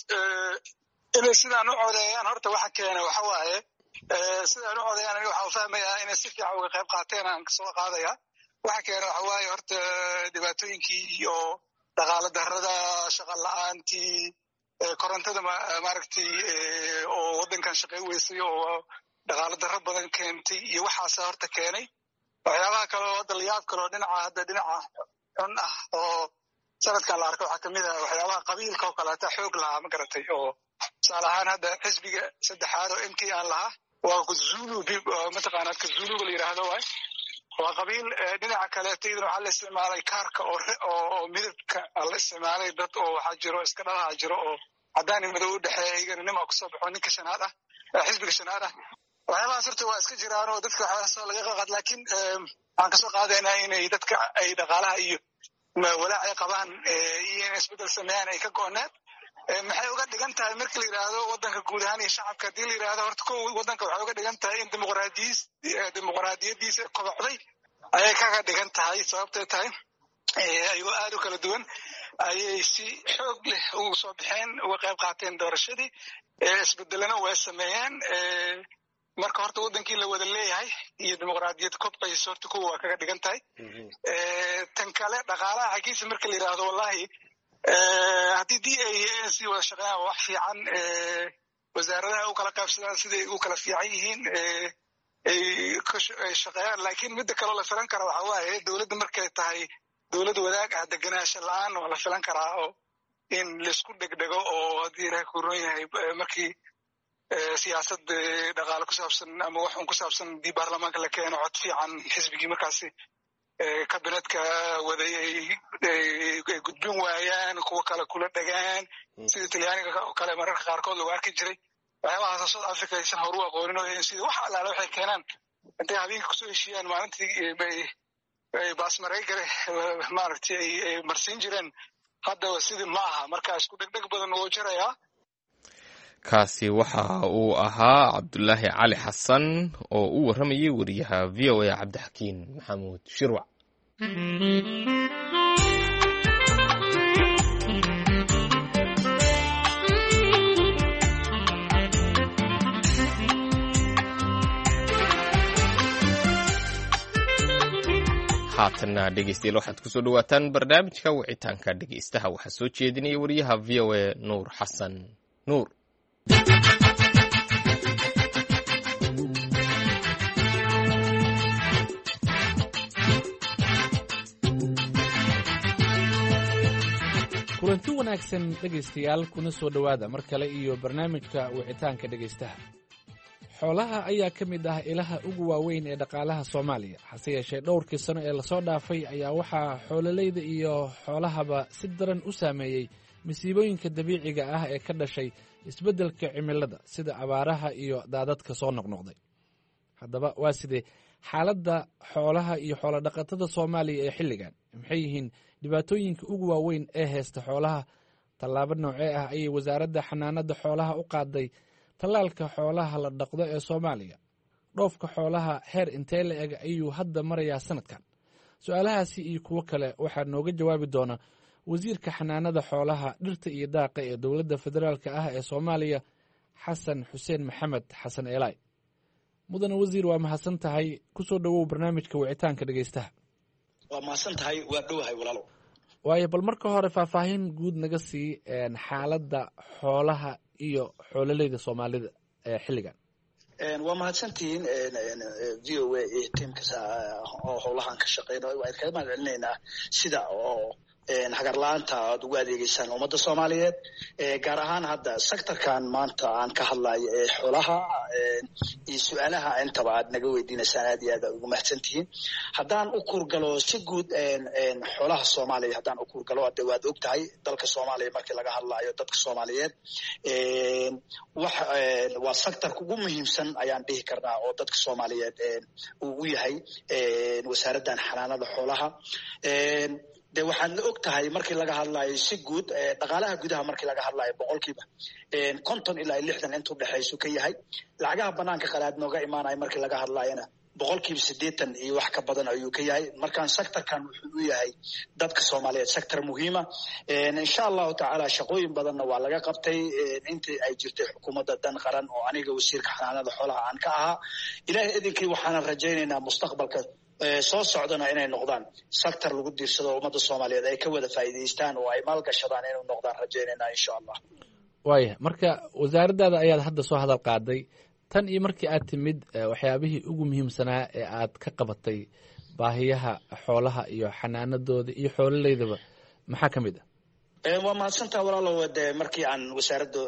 inay sidaan u codeeyaan horta waxa keena waxa waaye sidaan u codeeyaan aniga waxaa fahmayaa inay si fiican uga qayb qaateen aan kasoo qaadaya waxa keena waxa waaye horta dhibaatooyinkii iyo dhaqaale darrada shaqa la-aantii korontada maaragtay oo waddankan shaqey weysay oo dhaqaale darro badan keentay iyo waxaasa horta keenay waxyaabaha kale oo hadda layaab kale oo dhinaca xun ah oo sanadkan la arka waxaa kamid ah waxyaabaha qabiilka oo kaleeta xoog lahaa ma garatay oo tusaale ahaan hadda xisbiga 3aad oo MK aan lahaa waa kuzulu mataqaanaa kuzuluga la yidhaahdo waay waa qabiil dhinaca kaleeta iyadana waxaa la isticmaalay kaarka oo midabka la isticmaalay dad oo waxaa jiro iska dhalaha jiro oo cadaan iyo madow u dhexeeya iyagana nima kusoo baxo ninka shanaad ah xisbiga shanaad ah waxyaabahaas horta waa iska jiraan oo dadka waxyaasoo laga qaqad laakiin waxaan kasoo qaadaynaa inay dadka ay dhaqaalaha iyo walaac ay qabaan iyo in isbeddel sameeyaan ay ka go-oneed maxay uga dhigan tahay marka la yidhaahdo waddanka guud ahaan iyo shacabka haddii la yidhaahdo horta ko waddanka waxay uga dhigan tahay in dimuqraadiyadiisa kobocday ayay kaga dhigan tahay sababtay tahay ayagoo aad u kala duwan ayay si xoog leh ugu soo baxeen uga qayb qaateen doorashadii isbedelena way sameeyeen marka horta waddankii la wada leeyahay iyo dimuqraadiyad kobcaysa horta kuwa waa kaga dhigan tahay tan kale dhaqaalaha xaggiisa marka la yidhaahdo wallahi haddii DA iyo ANC wada shaqeeyaan wax fiican wasaaradaha u kala qaybsadaan siday u kala fiican yihiin ay shaqeeyaan laakiin midda kaloo la filan kara waxa waaye dowladda markay tahay dowlad wadaag ah degenaansho la-aan waa la filan karaa oo in laisku dhegdhego oo haddii ilahay ku ron yahay markii siyaasad dhaqaale ku saabsan ama wax un ku saabsan haddii baarlamaanka la keeno cod fiican xisbigii markaasi kabinetka waday ay gudbin waayaan kuwa kale kula dhegaan sida talyaaniga oo kale mararka qaarkood lagu arki jiray waxyaabahaas South Africa aysan horu aqoonin oo sida wax alaala waxay keenaan intay habeenka kusoo heshiiyaan maalintii bay baasmareygare maaragtay ay marsiin jireen hadda sidii ma aha marka isku dhegdheg badan wuu jirayaa kaasi waxa uu ahaa cabdulaahi cali xasan oo u warramayay wariyaha v o a cabdixakiin maxamuud shirwac. haatanna dhegeystayaal waxaad kusoo dhawaataan barnaamijka wicitaanka dhegeystaha waxaa soo jeedinaya wariyaha v o a nuur xasan nuur. kulanti wanaagsan dhegaystayaal kuna soo dhowaada mar kale iyo barnaamijka wicitaanka dhegaystaha. xoolaha ayaa ka mid ah ilaha ugu waaweyn ee dhaqaalaha Soomaaliya, hase yeeshee dhowrkii sano ee lasoo dhaafay ayaa waxaa xoololeyda iyo xoolahaba si daran u saameeyey masiibooyinka dabiiciga ah ee ka dhashay isbeddelka cimilada sida abaaraha iyo daadadka soo noqnoqday. haddaba waa sidee xaaladda xoolaha iyo xoolo-dhaqatada Soomaaliya ee xilligan? maxay yihiin dhibaatooyinka ugu waaweyn ee haysta xoolaha? tallaabo noocee ah ayay wasaaradda xanaanada xoolaha u qaaday tallaalka xoolaha la dhaqdo ee Soomaaliya? dhoofka xoolaha heer intee la eg ayuu hadda marayaa sanadkan? su-aalahaasi iyo kuwo kale waxaa nooga jawaabi doona wasiirka xanaanada xoolaha, dhirta iyo daaqa ee dowladda federaalka ah ee Soomaaliya, xasan xuseen maxamed xasan eelay. mudane wasiir, waa mahadsan tahay. kusoo dhowow barnaamijka wicitaanka dhegeystaha. waa mahadsan tahay, waa dhowahay walaalo. waayo bal marka hore faahfaahin guud naga sii xaaladda xoolaha iyo xoololeyda Soomaalida ee xilligan. waa mahadsantihiin v o a iyo tiimka oo howlahan ka shaqeynayo. waan kaga mahad celinaynaa sida oo hagar la-aanta aad ugu adeegeysaan ummadda Soomaaliyeed, gaar ahaan hadda sectorkan maanta aan ka hadlayo ee xoolaha iyo su-aalaha intaba aad naga weydiinaysaan aad iyo aad ugu mahadsantihiin. haddaan u kurgalo si guud xoolaha Soomaaliya, haddaan u kurgalo hadda waad og tahay dalka Soomaaliya markii laga hadlayo dadka Soomaaliyeed waa sectorka ugu muhiimsan ayaan dhihi karnaa oo dadka Soomaaliyeed uu u yahay wasaaraddan xanaanada xoolaha. de waxaad la og tahay markii laga hadlayo si guud dhaqaalaha gudaha markii laga hadlayo boqolkiiba 50 ilaa 60 intuu dhexaysu ka yahay. lacagaha banaanka qalaad nooga imaanaya markii laga hadlayana boqolkiiba 80 iyo wax ka badan ayuu ka yahay. markaan sectorkan wuxuu u yahay dadka Soomaaliyeed sector muhiima. insha allahu tacaala shaqooyin badanna waa laga qabtay intii ay jirtay xukuumadda dan qaran oo aniga wasiirka xanaanada xoolaha aan ka ahaa. ilaahay idinkii waxaanan rajaynaynaa mustaqbalka soo socdana inay noqdaan sector lagu diirsado ummadda Soomaaliyeed ay ka wada faa'iidaystaan oo ay maalgashadaan inuu noqdaan rajaynaynaa insha allah. waaya, marka wasaaraddaada ayaad hadda soo hadal qaaday. tan iyo markii aad timid waxyaabihii ugu muhiimsanaa ee aad ka qabatay baahiyaha xoolaha iyo xanaanadooda iyo xoololeydaba maxaa ka mid ah? waa mahadsantaa walaalow. de markii aan wasaaradda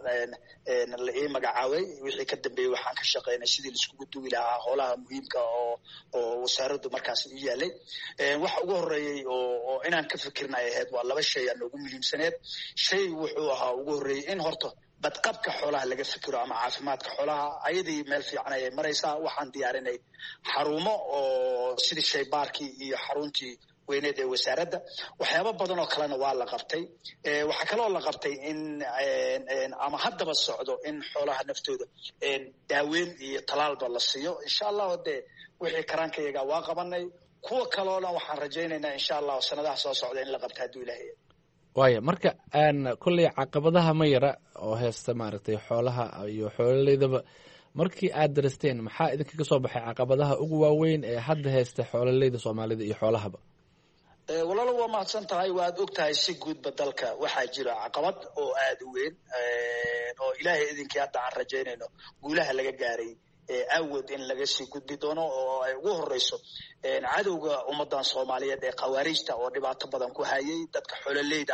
la ii magacaabay wixii ka dambeeyey waxaan ka shaqeynay sidii laiskugu duwi lahaa howlaha muhiimka oo wasaaraddu markaas u yaalay. waxa ugu horeeyey oo inaan ka fikirna ay ahayd waa laba shay aa noogu muhiimsaneed. shay wuxuu ahaa ugu horreeyey in horta badqabka xoolaha laga fikiro ama caafimaadka xoolaha. ayadii meel fiican ayay maraysaa. waxaan diyaarinay xarumo oo sidii shaybaarkii iyo xaruntii weyneed ee wasaaradda. waxyaabo badan oo kalena waa la qabtay. waxaa kaloo la qabtay in ama haddaba socdo in xoolaha naftooda daaweyn iyo talaalba la siiyo. insha allahu de wixii karaankayaga waa qabanay. kuwa kaloona waxaan rajaynaynaa insha allahu sanadaha soo socda in la qabta hadduu ilaahay. waaya, marka kolley caqabadaha ma yara oo haysta maaragtay xoolaha iyo xoololeydaba. markii aad daristeen maxaa idinkaga soo baxay caqabadaha ugu waaweyn ee hadda haysta xoololeyda Soomaalida iyo xoolahaba? walaalo waa mahadsan tahay. waad og tahay si guudba dalka waxaa jira caqabad oo aad u weyn oo ilaahay idinkii hadda aan rajaynayno guulaha laga gaaray awood in laga sii gudbi doono oo ay ugu horeyso cadowga ummadan Soomaaliyeed ee khawaarijta oo dhibaato badan ku hayay dadka xoololeyda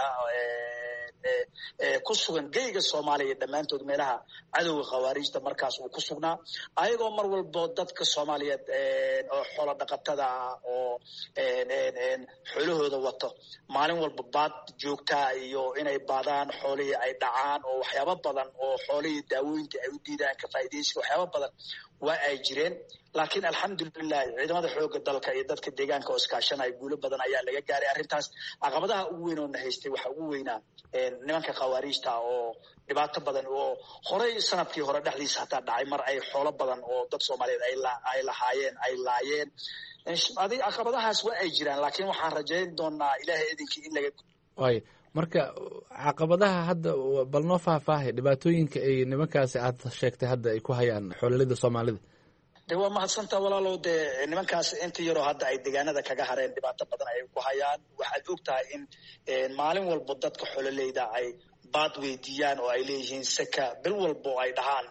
ku sugan geyga Soomaaliya dhammaantood meelaha cadowga khawaarijta markaas uu ku sugnaa. ayagoo mar walba dadka Soomaaliyeed oo xoolo dhaqatada oo xoolahooda wato maalin walba baad joogtaa iyo inay baadaan xoolihii ay dhacaan oo waxyaabo badan oo xoolihii daawooyinka ay u diidaan ka faa'iidaysiga waxyaabo badan waa ay jireen. laakiin alxamdulilah ciidamada xoogga dalka iyo dadka deegaanka oo iskaashanaya guulo badan ayaa laga gaaray arrintaas. caqabadaha ugu weyn oo na haystay waxaa ugu weynaa nimanka khawaariijta oo dhibaato badan oo horey sanadkii hore dhexdiisa hataa dhacay mar ay xoolo badan oo dad Soomaaliyeed ay laayeen caqabadahaas waa ay jiraan laakiin waxaan rajayn doonaa ilaahay idinkii in laga waay marka caqabadaha hadda bal noo faahfaahay dhibaatooyinka ay nimankaasi aad sheegtay hadda ay ku hayaan xoololida Soomaalida de waa mahadsantaa walaalow dee nimankaas inta yaroo hadda ay deegaanada kaga hareen dhibaato badan ay ku hayaan waxaad ogtahay in maalin walba dadka xoololeyda ay baad weydiiyaan oo ay leeyihiin seka bil walba oo ay dhahaan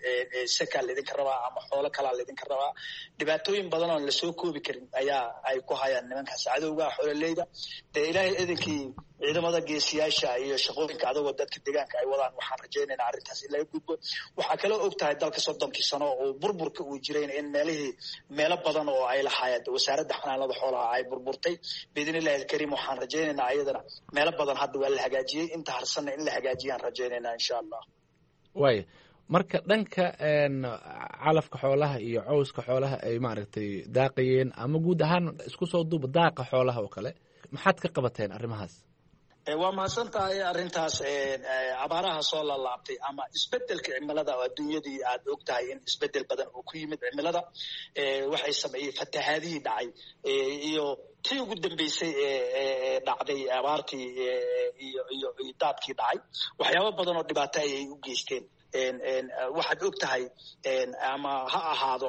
seka laydinka rabaa ama xoolo kalaa laydinka rabaa dhibaatooyin badan oo lasoo koobi karin ayaa ay ku hayaan nimankaas cadowga xoololeyda dee ilaahay idinkii ciidamada geesiyaasha iyo shaqooyinka adagoo dadka deegaanka ay wadaan waxaan rajaynaynaa arrintaas in laga gudbo waxaa kaloo ogtahay dalka 30 sano oo burburka uu jiray in meelo badan oo ay lahaayeen wasaaradda xanaanada xoolaha ay burburtay biidnillahi alkariim waxaan rajaynaynaa ayadana meelo badan hadda waa la hagaajiyey inta harsanna in la hagaajiyaan rajaynaynaa insha Allah waay marka dhanka calafka xoolaha iyo cawska xoolaha ay maaragtay daaqayeen ama guud ahaan isku soo duuba daaqa xoolaha oo kale maxaad ka qabateen arrimahaas waa mahadsantahay arrintaas abaaraha soo laabtay ama isbedelka cimilada oo adduunyadii aad ogtahay in isbedel badan oo ku yimid cimilada waxay sameeyeen fatahaadihii dhacay iyo tii ugu dambeysay dhacday abaartii iyo daadkii dhacay waxyaabo badan oo dhibaato ay u geysteen waxaad ogtahay ama ha ahaado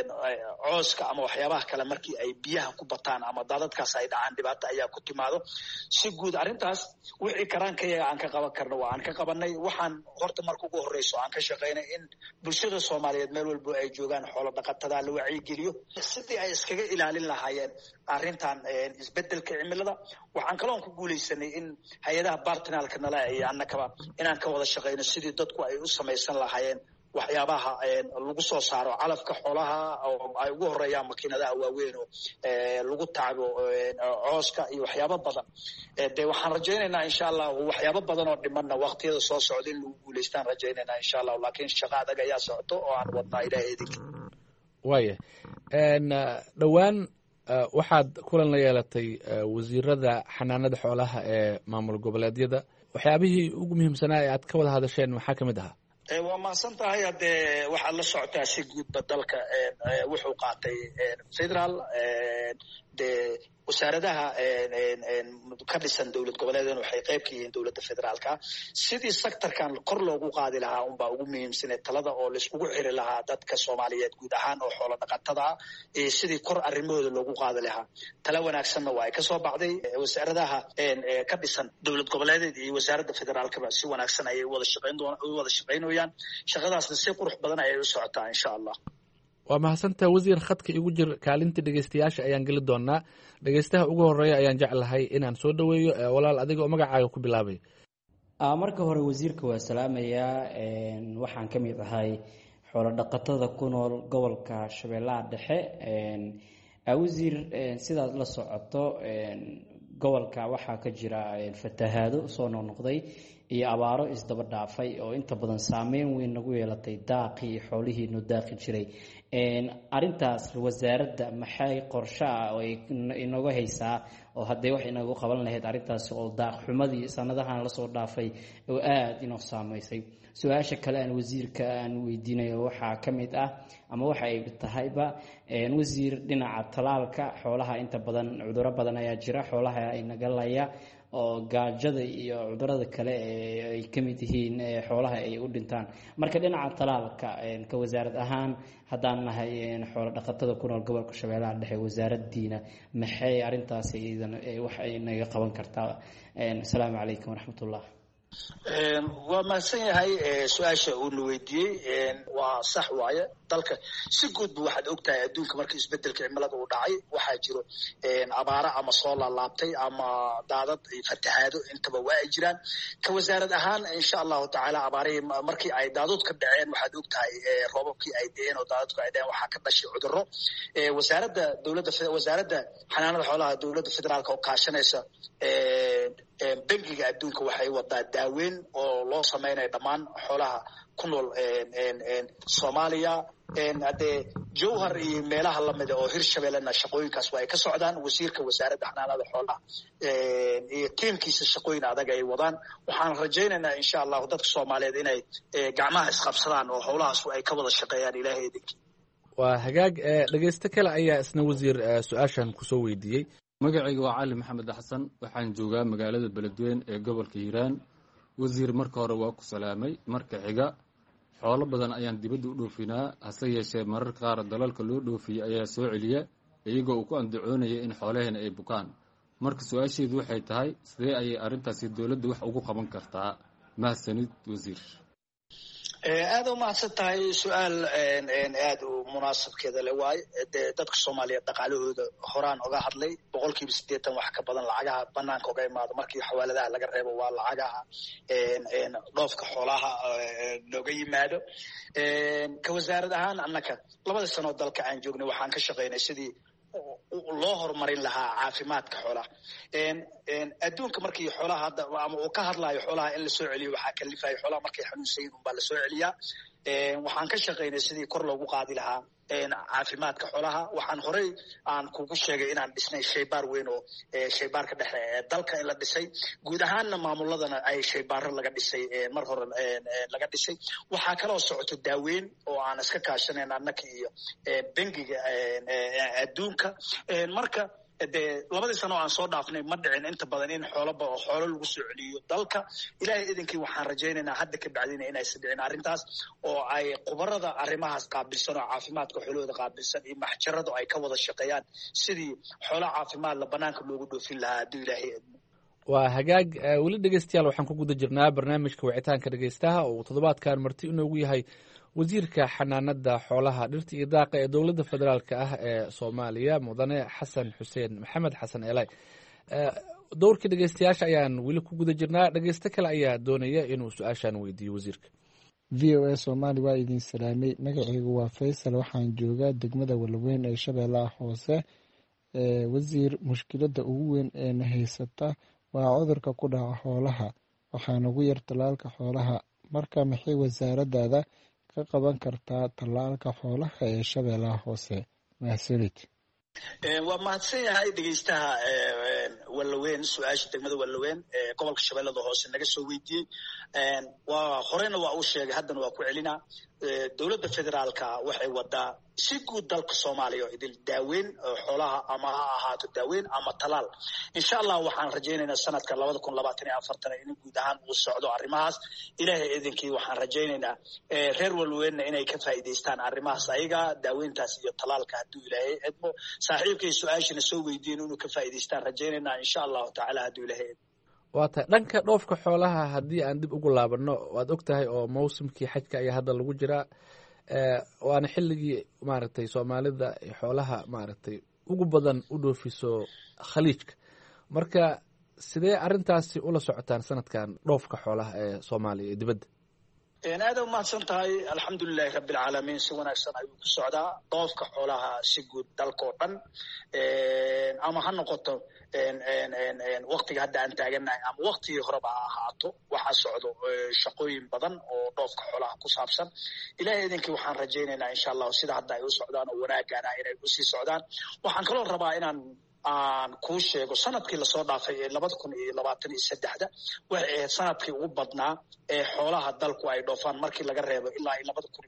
cooska ama waxyaabaha kale markii ay biyaha ku bataan ama daadadkaas ay dhacaan dhibaato ayaa ku timaado si guud arrintaas wixii karaankayaga aan ka qaban karno waa aan ka qabanay waxaan horta marka ugu horreyso aan ka shaqaynay in bulshada Soomaaliyeed meel walba ay joogaan xoolo dhaqatada la wacyigeliyo sidii ay iskaga ilaalin lahaayeen arrintan isbedelka cimilada waxaan kaloo ku guuleysanay in hay'adaha partnerka nala ay annakaba inaan ka wada shaqeyno sidii dadku ay u samaysan lahaayeen waxyaabaha lagu soo saaro calafka xoolaha oo ay ugu horeeyaan makiinadaha waaweyn oo lagu taago cooska iyo waxyaabo badan de waxaan rajaynaynaa insha Allah waxyaabo badan oo dhimanna waqtiyada soo socda in lagu guuleystaan rajaynaynaa insha Allah laakiin shaqo adag ayaa socoto oo aan wadnaa ilaahay idinka waaya dhawaan waxaad kulan la yeelatay wasiirada xanaanada xoolaha ee maamul goboleedyada waxyaabihii ugu muhiimsanaa ee aad ka wada hadasheen maxaa ka mid ahaa waa mahadsantahay haddee waxaad la socotaa si guudba dalka wuxuu qaatay federaal dee wasaaradaha ka dhisan dowlad goboleedan waxay qayb ka yihiin dowladda federaalka sidii sectorkan kor loogu qaadi lahaa unbaa ugu muhiimsanee talada oo laiskugu xiri lahaa dadka Soomaaliyeed guud ahaan oo xoolo dhaqatada ah sidii kor arrimahooda loogu qaadi lahaa tala wanaagsanna waa ay ka soo baxday wasaaradaha ka dhisan dowlad goboleedeed iyo wasaaradda federaalkaba si wanaagsan ayay wada shaqaynayaan shaqadaasna si qurux badan ayay u socotaa insha Allah waa mahadsantahay wasiir khadka igu jir kaalinta dhegeystayaasha ayaan geli doonaa dhegeystaha ugu horeeya ayaan jeclahay inaan soo dhaweeyo walaal adiga oo magacaaga ku bilaabay marka hore wasiirka waa salaamayaa waxaan ka mid ahay xoolo dhaqatada ku nool gobolka Shabeellaha Dhexe wasiir sidaad la socoto gobolka waxaa ka jira fatahaado soo noqnoqday iyo abaaro isdaba dhaafay oo inta badan saameyn weyn nagu yeelatay daaqii xoolihii noo daaqi jiray arintaas wasaaradda maxay qorshe ah oo inaga haysaa oo haddii wax inagu qaban lahayd arintaas oo daaq xumadii sanadahan la soo dhaafay oo aad inoo saameysay su-aasha kale aan wasiirka aan weydiinayo waxaa ka mid ah ama waxa ay tahayba wasiir dhinaca talaalka xoolaha inta badan cudurro badan ayaa jira xoolaha ay naga laya oo gaajada iyo cudurrada kale ay ka mid yihiin xoolaha ay u dhintaan marka dhinaca talaalka ka wasaarad ahaan haddaan nahay xoolo dhaqatada ku nool gobolka Shabeellaha Dhexe wasaaraddiina maxay arrintaas iidan wax ay naga qaban kartaa assalaamu calaykum waraxmatullah waa mahadsan yahay su-aasha uu na weydiiyey waa sax waaye dalka si guudba waxaad ogtahay adduunka markii isbedelka cimilada uu dhacay waxaa jiro abaaro ama soo laalaabtay ama daadad fatahaado intaba waa ay jiraan ka wasaarad ahaan insha allahu tacaala abaarihii markii ay daadad ka dhaceen waxaad ogtahay roobabkii ay dhaceen oo daadadku ay dhaceen waxaa ka dhashay cudurro wasaaradda xanaanada xoolaha dowladda federaalka oo kaashanaysa bangiga adduunka waxay wadaa daaweyn oo loo sameynayo dhammaan xoolaha ku nool Soomaaliya haddee jowhar iyo meelaha lamida oo hirshabeellena shaqooyinkaas waa ay ka socdaan. wasiirka wasaaradda xanaanada xoolaha iyo tiimkiisa shaqooyin adag ay wadaan. waxaan rajaynaynaa insha allahu dadka soomaaliyeed inay gacmaha isqabsadaan oo howlahaas ay ka wada shaqeeyaan ilaahay idinkii. waa hagaag. dhegeysto kale ayaa isna wasiir su-aashan kusoo weydiiyey. magacayga waa cali maxamed xasan, waxaan joogaa magaalada beledweyne ee gobolka hiiraan. wasiir, marka hore waa ku salaamay. marka xiga, xoolo badan ayaan dibadda u dhoofinaa, hase yeeshee mararka qaar dalalka loo dhoofiyey ayaa soo celiya iyagoo uu ku andacoonaya in xoolaheena ay bukaan. marka su-aasheedu waxay tahay, sidee ayay arrintaasi dowladda wax ugu qaban kartaa? mahadsanid wasiir. aada u mahadsan tahay. su-aal aada u munaasabkeeda le waaye. dee dadka soomaaliyeed dhaqaalahooda horaan oga hadlay. 80% wax ka badan lacagaha banaanka oga imaado markii xawaaladaha laga reebo waa lacagaha dhoofka xoolaha nooga yimaado. ka wasaarad ahaan annaka 2 sano dalka aan joognay waxaan ka shaqaynay sidii loo horumarin lahaa caafimaadka xoolaha. adduunka markii xoolaha hadda ama uu ka hadlayo xoolaha in la soo celiyo waxaa kalifaya xoolaha markay xanuunsan yihiin unbaa la soo celiyaa. waxaan ka shaqaynay sidii kor loogu qaadi lahaa caafimaadka xoolaha. waxaan horey aan kugu sheegay inaan dhisnay shaybaar weyn oo shaybaarka dhexe ee dalka in la dhisay. guud ahaanna maamuladana ay shaybaaro laga dhisay mar hore laga dhisay. waxaa kaloo socoto daaweyn oo aan iska kaashanayn annaka iyo bangiga adduunka. marka dee 2 sano aan soo dhaafnay ma dhicin inta badan in xoolo lagu soo celiyo dalka. ilaahay idinkii waxaan rajaynaynaa hadda ka bacdina inaysan dhicin arrintaas, oo ay khubarada arrimahaas qaabilsan oo caafimaadka xoolahooda qaabilsan iyo maxjaradu ay ka wada shaqeeyaan sidii xoolo caafimaad la banaanka loogu dhoofin lahaa hadduu ilaahay idmo. waa hagaag. weli dhegeystayaal waxaan ku guda jirnaa barnaamijka wicitaanka dhegeystaha oo toddobaadkan marti inoogu yahay wasiirka xanaanada xoolaha, dhirta iyo daaqa ee dowladda federaalk ah ee soomaaliya, mudane xasan xuseen maxamed xasan eelay. dowrkii dhegeystayaasha ayaan weli ku guda jirnaa. dhegeysto kale ayaa doonaya inuu su-aashan weydiiyo wasiirka. v o a soomaali waa idin salaamay. magacaygu waa faysal, waxaan joogaa degmada walaweyn ee shabeellaha hoose. wasiir, mushkiladda ugu weyn ee na haysata waa cudurka ku dhaca xoolaha, waxaana ugu yar tallaalka xoolaha. marka maxay wasaaradaada ka qaban kartaa tallaalka xoolaha ee shabeellaha hoose? mahadsanid. waa mahadsan yahay dhegeystaha walaweyn. su-aasha degmada walaweyn ee gobolka shabeellada hoose naga soo weydiiyey. waa horeyna waa uu sheegay, haddana waa ku celinaa. dowladda federaalka waxay wadaa si guud dalka soomaaliya oo idil daaweyn xoolaha, ama ha ahaato daaweyn ama talaal. insha allah waxaan rajaynaynaa sanadka 2024 in guud ahaan uu socdo arrimahaas. ilaahay idinkii waxaan rajaynaynaa reer walweynna inay ka faa'iidaystaan arrimahaas ayaga, daaweyntaas iyo talaalka hadduu ilaahay idmo. saaxiibkay su-aashana soo weydiin inuu ka faa'iidaystaan rajaynaynaa insha allahu tacaala hadduu ilaahay idmo. waa tahay. dhanka dhoofka xoolaha haddii aan dib ugu laabanno, waad og tahay oo mawsimkii xajka ayaa hadda lagu jiraa. waana xilligii maaragtay soomaalida xoolaha maaragtay ugu badan u dhoofiso khaliijka. marka sidee arrintaasi ula socotaan sanadkan dhoofka xoolaha ee soomaaliya ee dibadda? aada u mahadsan tahay. alxamdulilahi rabbilcaalamiin, si wanaagsan ayuu ku socdaa dhoofka xoolaha si guud dalkao dhan. ama ha noqoto waktiga hadda aan taaganahay ama waktigii horeba ha ahaato, waxaa socdo shaqooyin badan oo dhoofka xoolaha ku saabsan. ilahay idinkii waxaan rajaynaynaa insha allahu sida hadda ay u socdaan oo wanaagana inay usii socdaan. waxaan kaloo rabaa aan kuu sheego sanadkii lasoo dhaafay ee 2023 waxay ahayd sanadkii ugu badnaa ee xoolaha dalku ay dhoofaan markii laga reebo ilaa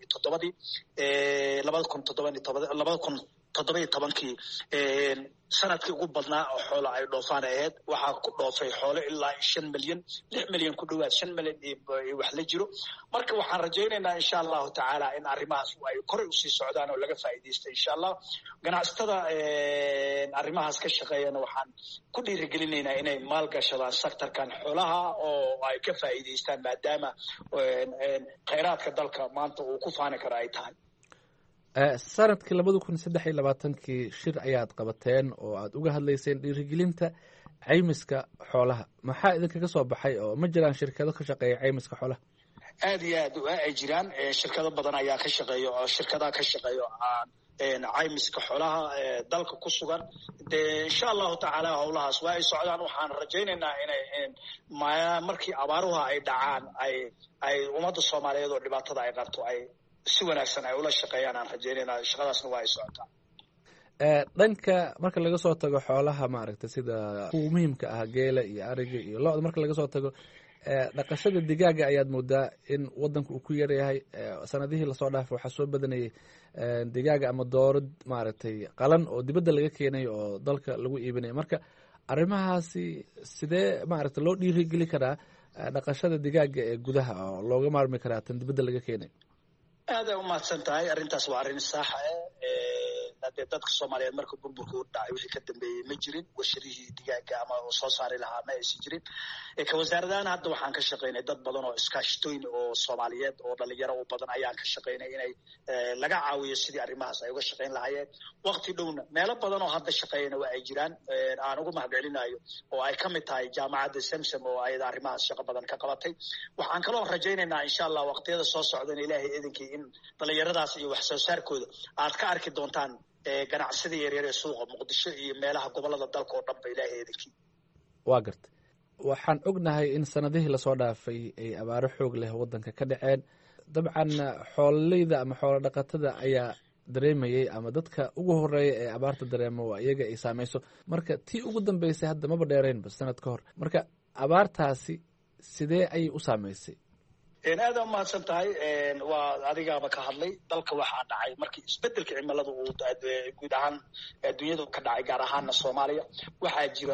2017 sanadkii ugu badnaa oo xoola ay dhoofaan ahayd. waxaa ku dhoofay xoolo ilaa 5 milyan 6 milyan ku dhowaad 5 milyan iyo wax la jiro. marka waxaan rajaynaynaa insha allahu tacaala in arrimahaas ay koray usii socdaan oo laga faa'iidaysto insha allah. ganacsatada arrimahaas ka shaqeeyana waxaan ku dhiirigelinaynaa inay maalgashadaan sektorkan xoolaha oo ay ka faa'iidaystaan, maadaama khayraadka dalka maanta uu ku faani karo ay tahay. sanadkii 2023 shir ayaad qabateen oo aad uga hadlayseen dhiirigelinta caymiska xoolaha. maxaa idinkaga soo baxay, oo ma jiraan shirkado ka shaqeeya caymiska xoolaha? aad iyo aad ay jiraan. shirkado badan ayaa ka shaqeeya oo shirkadaha ka shaqeeyo caymiska xoolaha dalka ku sugan. de insha allahu tacaala howlahaas waa ay socdaan. waxaan rajaynaynaa inay markii abaaruha ay dhacaan ay ummadda soomaaliyeed oo dhibaatada ay qabto ay si wanaagsan ay ula shaqeeyaan aan rajaynayna shaqadaasna waa ay socotaa. dhanka marka laga soo tago xoolaha maaragtay sida kuwa muhiimka ah geela iyo ariga iyo lo-da marka laga soo tago dhaqashada digaaga ayaad moodaa in wadanka uu ku yaryahay. sanadihii lasoo dhaafay waxaa soo badanayay digaaga ama doorad maaragtay qalan oo dibadda laga keenayo oo dalka lagu iibinayo. marka arrimahaasi sidee maaragtay loo dhiirigeli karaa dhaqashada digaaga ee gudaha oo looga maarmi karaa tan dibadda laga keenayo? aad ay umahadsan tahay. arrintaas waa arrin sax dee dadka Soomaaliyeed marka burburka u dhacay wixii ka dambeeyay ma jirin warshadihii digaaga ama soo saari lahaa ma aysan jirin. ka wasaaradahan hadda waxaan ka shaqaynay dad badan oo iskaashatooyin oo Soomaaliyeed oo dhalinyaro u badan ayaan ka shaqaynay inay laga caawiyo sidii arrimahaas ay uga shaqayn lahaayeen. waqti dhowna meelo badan oo hadda shaqeeyana waa ay jiraan aan ugu mahadcelinayo oo ay ka mid tahay jaamacadda Samsam oo ayada arrimahaas shaqo badan ka qabatay. waxaan kaloo rajaynaynaa insha Allah waqtiyada soo socdana Ilaahay idinkii in dhalinyaradaas iyo wax soo saarkooda aad ka arki doontaan ganacsida yaryar ee suuqa Muqdisho iyo meelaha gobolada dalka oo dhan ba Ilaahay idinkii. waa gartay. waxaan ognahay in sanadihii lasoo dhaafay ay abaaro xoog leh wadanka ka dhaceen. dabcan xoololeyda ama xoolo dhaqatada ayaa dareemayay ama dadka ugu horeeya ee abaarta dareemo waa iyaga ay saamayso. marka tii ugu dambeysay hadda maba dheeraynba sanad ka hor. marka abaartaasi sidee ayay u saamaysay? aad umahadsan tahay. waa adigaaba ka hadlay dalka waxaa dhacay markii isbedelka cimilada uu guud ahaan adduunyada ka dhacay gaar ahaana Soomaaliya waxaa jira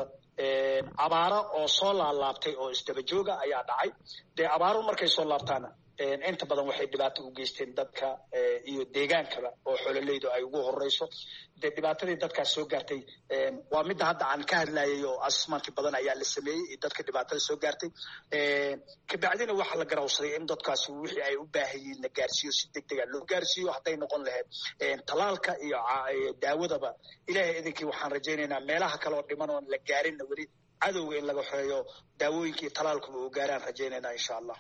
abaaro oo soo laalaabtay oo isdaba jooga ayaa dhacay. dee abaaro markay soo laabtaana inta badan waxay dhibaato u geysteen dadka iyo deegaankaba oo xoololeydu ay ugu horeyso. dee dhibaatadii dadkaas soo gaartay waa midda hadda aan ka hadlayay oo asmanti badan ayaa la sameeyey dadka dhibaatada soo gaartay. kabacdina waxaa la garawsaday in dadkaasi wixii ay u baahan yihiin la gaarsiiyo si degdega loo gaarsiiyo hadday noqon lahayd talaalka iyo daawadaba. ilaahay idinkii waxaan rajaynaynaa meelaha kale oo dhiman oon la gaarinna weli cadowga in laga xoreeyo daawooyinkii talaalkuba uu gaaraan rajaynaynaa insha Allah.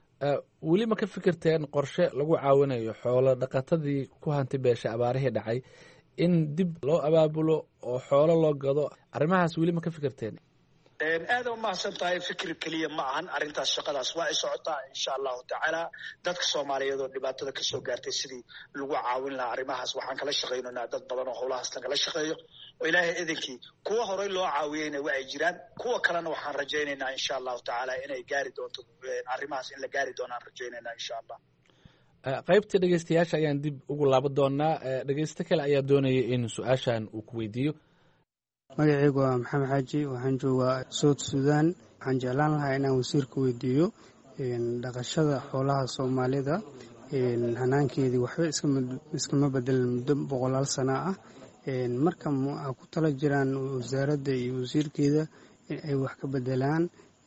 weli ma ka fikirteen qorshe lagu caawinayo xoolo dhaqatadii ku hanti beeshay abaarihii dhacay in dib loo abaabulo oo xoolo loo gado? arrimahaas weli ma ka fikirteen? aad umahadsan tahay. fikir keliya ma ahan arrintaas, shaqadaas waa ay socotaa insha Allahu tacaala. dadka Soomaaliyeed oo dhibaatada ka soo gaartay sidii lagu caawin lahaa arrimahaas waxaan kala shaqaynaynaa dad badan oo howlahaas lagala shaqeeyo oo Ilaahay idinkii kuwa horey loo caawiyeyna waa ay jiraan. kuwa kalena waxaan rajaynaynaa insha Allahu tacaala inay gaari doonto arrimahaas in la gaari doonaan rajaynaynaa insha Allah. qaybta dhegeystayaasha ayaan dib ugu laaban doonaa. dhegeysto kale ayaa doonaya in su-aashan uu ku weydiiyo. magacaygu waa maxamed xaaji, waxaan joogaa South Sudan. waxaan jeclaan lahaa inaan wasiirka weydiiyo dhaqashada xoolaha Soomaalida hanaankeedii waxba iskama bedelin muddo 100 sano ah. marka waxaa ku tala jiraan wasaaradda iyo wasiirkeeda in ay wax ka bedelaan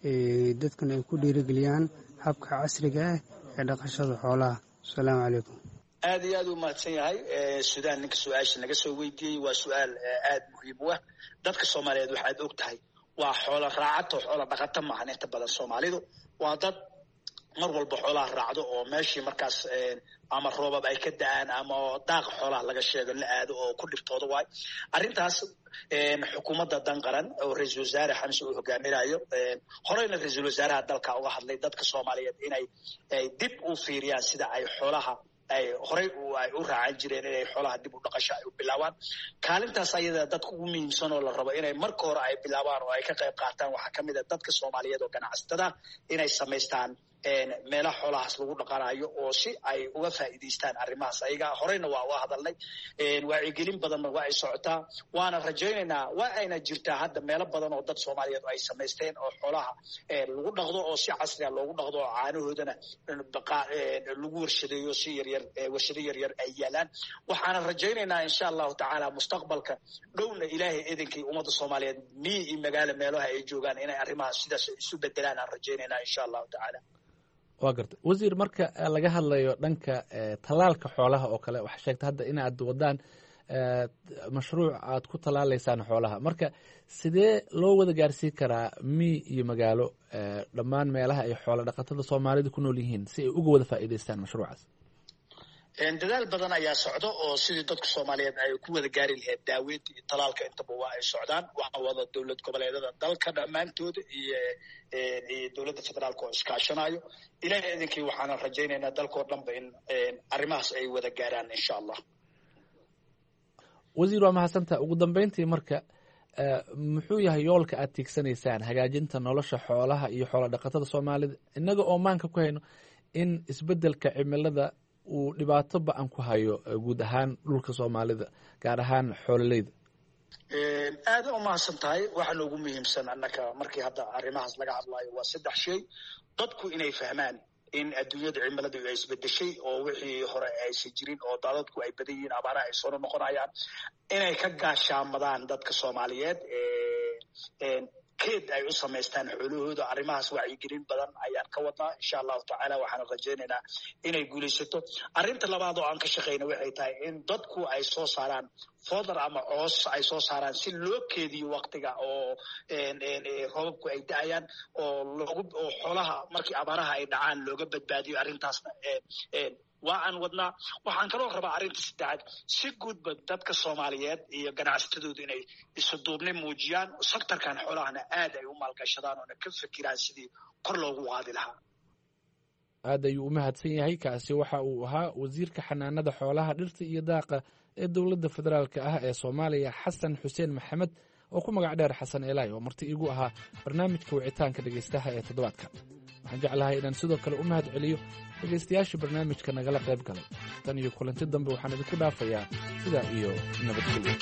dadkan ay ku dhiirigeliyaan habka casriga ah ee dhaqashada xoolaha. asalaamu calaykum. aad iyo aad u mahadsan yahay. Suudaan ninka su-aasha naga soo weydiiyey waa su-aal aad muhiim u ah. dadka Soomaaliyeed waxaad og tahay waa xoolo raacato xoolo dhaqato maahan. inta badan Soomaalidu waa dad mar walba xoolaha raacdo oo meeshii markaas ama roobab ay ka da'aan ama daaq xoolaha laga sheego la aado oo ku dhibtooda waay. arrintaas xukuumadda dan qaran oo ra-iisul wasaare Xamse uu hogaaminayo horeyna ra-iisul wasaaraha dalka uga hadlay dadka Soomaaliyeed inay dib u fiiriyaan sida ay xoolaha ay horey ay u raacan jireen inay xoolaha dib u dhaqasho ay u bilaabaan. kaalintaas ayada dadka ugu muhiimsan oo la rabo inay marka hore ay bilaabaan oo ay ka qayb qaataan waxaa ka mid ah dadka Soomaaliyeed oo ganacsatada inay samaystaan meelaha xoolahaas lagu dhaqanayo oo si ay uga faa'iidaystaan arrimahaas. ayaga horeyna waa uga hadalnay. wacyigelin badanna waa ay socotaa waana rajaynaynaa waa ayna jirtaa hadda meelo badan oo dad Soomaaliyeed ay samaysteen oo xoolaha lagu dhaqdo oo si casri ah loogu dhaqdo oo caanahoodana lagu warshadeeyo si yaryar warshado yaryar ay yaalaan. waxaana rajaynaynaa insha Allahu tacaala mustaqbalka dhowna Ilaahay idinkii ummadda Soomaaliyeed miyi iyo magaalo meelaha ay joogaan inay arrimahaas sidaas isu bedelaan aan rajaynaynaa insha Allahu tacaala. waa gartay wasiir, marka laga hadlayo dhanka tallaalka xoolaha oo kale waxaa sheegta hadda inaad wadaan mashruuc aad ku tallaalaysaan xoolaha. marka sidee loo wada gaarsiin karaa miyi iyo magaalo dhammaan meelaha ay xoolo dhaqatada Soomaalida ku nool yihiin si ay uga wada faa'iidaystaan mashruucaas? dadaal badan ayaa socda oo sidii dadka Soomaaliyeed ay ku wada gaari lahayd daaweynta iyo talaalka intaba waa ay socdaan. Waxaa wada dowlad goboleedyada dalka dhammaantood iyo dowladda federaalka oo iskaashanayo. Ilaahay idinkii waxaan rajaynaynaa dalkoo dhanba in arrimahaas ay wada gaaraan insha Allah. wasiir waa mahadsantaha. ugu dambeyntii marka muxuu yahay yoolka aad tiigsanaysaan hagaajinta nolosha xoolaha iyo xoola dhaqatada Soomaalida innaga oo maanka ku hayno in isbeddelka cimilada uu dhibaato ba-an ku hayo guud ahaan dhulka Soomaalida gaar ahaan xoololeyda? aad u mahadsan tahay. waxaa noogu muhiimsan annaka markii hadda arrimahaas laga hadlayo waa 3 shay. dadku inay fahmaan in adduunyada cimiladu ay isbedeshay oo wixii hore aysan jirin oo daadadku ay badan yihiin abaaraha ay soo noqonayaan inay ka gaashaamadaan dadka Soomaaliyeed keed ay u samaystaan xoolahooda. arrimahaas wacyigelin badan ayaan ka wadnaa insha allahu tacaala. waxaan rajaynaynaa inay guulaysato. arrinta labaad oo aan ka shaqayna waxay tahay in dadku ay soo saaraan fodar ama coos ay soo saaraan si loo keediyo waqtiga oo roobabku ay da'ayaan oo xoolaha markii abaaraha ay dhacaan looga badbaadiyo. arrintaasna waa aan wadnaa. waxaan kaloo rabaa arrinta saddexaad si guudba dadka Soomaaliyeed iyo ganacsatadoodu inay isu duubni muujiyaan sektorkan xoolahana aad ay u maalgashadaan oo ka fikiraan sidii kor loogu qaadi lahaa. aad ayuu u mahadsan yahay. kaasi waxa uu ahaa wasiirka xanaanada xoolaha dhirta iyo daaqa ee dowladda federaalka ah ee Soomaaliya Xasan Xuseen Maxamed oo ku magac dheer Xasan Eelaay oo marti igu ahaa barnaamijka wicitaanka dhegeystaha ee toddobaadka. waxaan jeclahay inaan sidoo kale u mahad celiyo dhegeystayaasha barnaamijka nagala qayb galay. tan iyo kulanti dambe waxaan idinku dhaafayaa sidaa iyo nabadgelyo.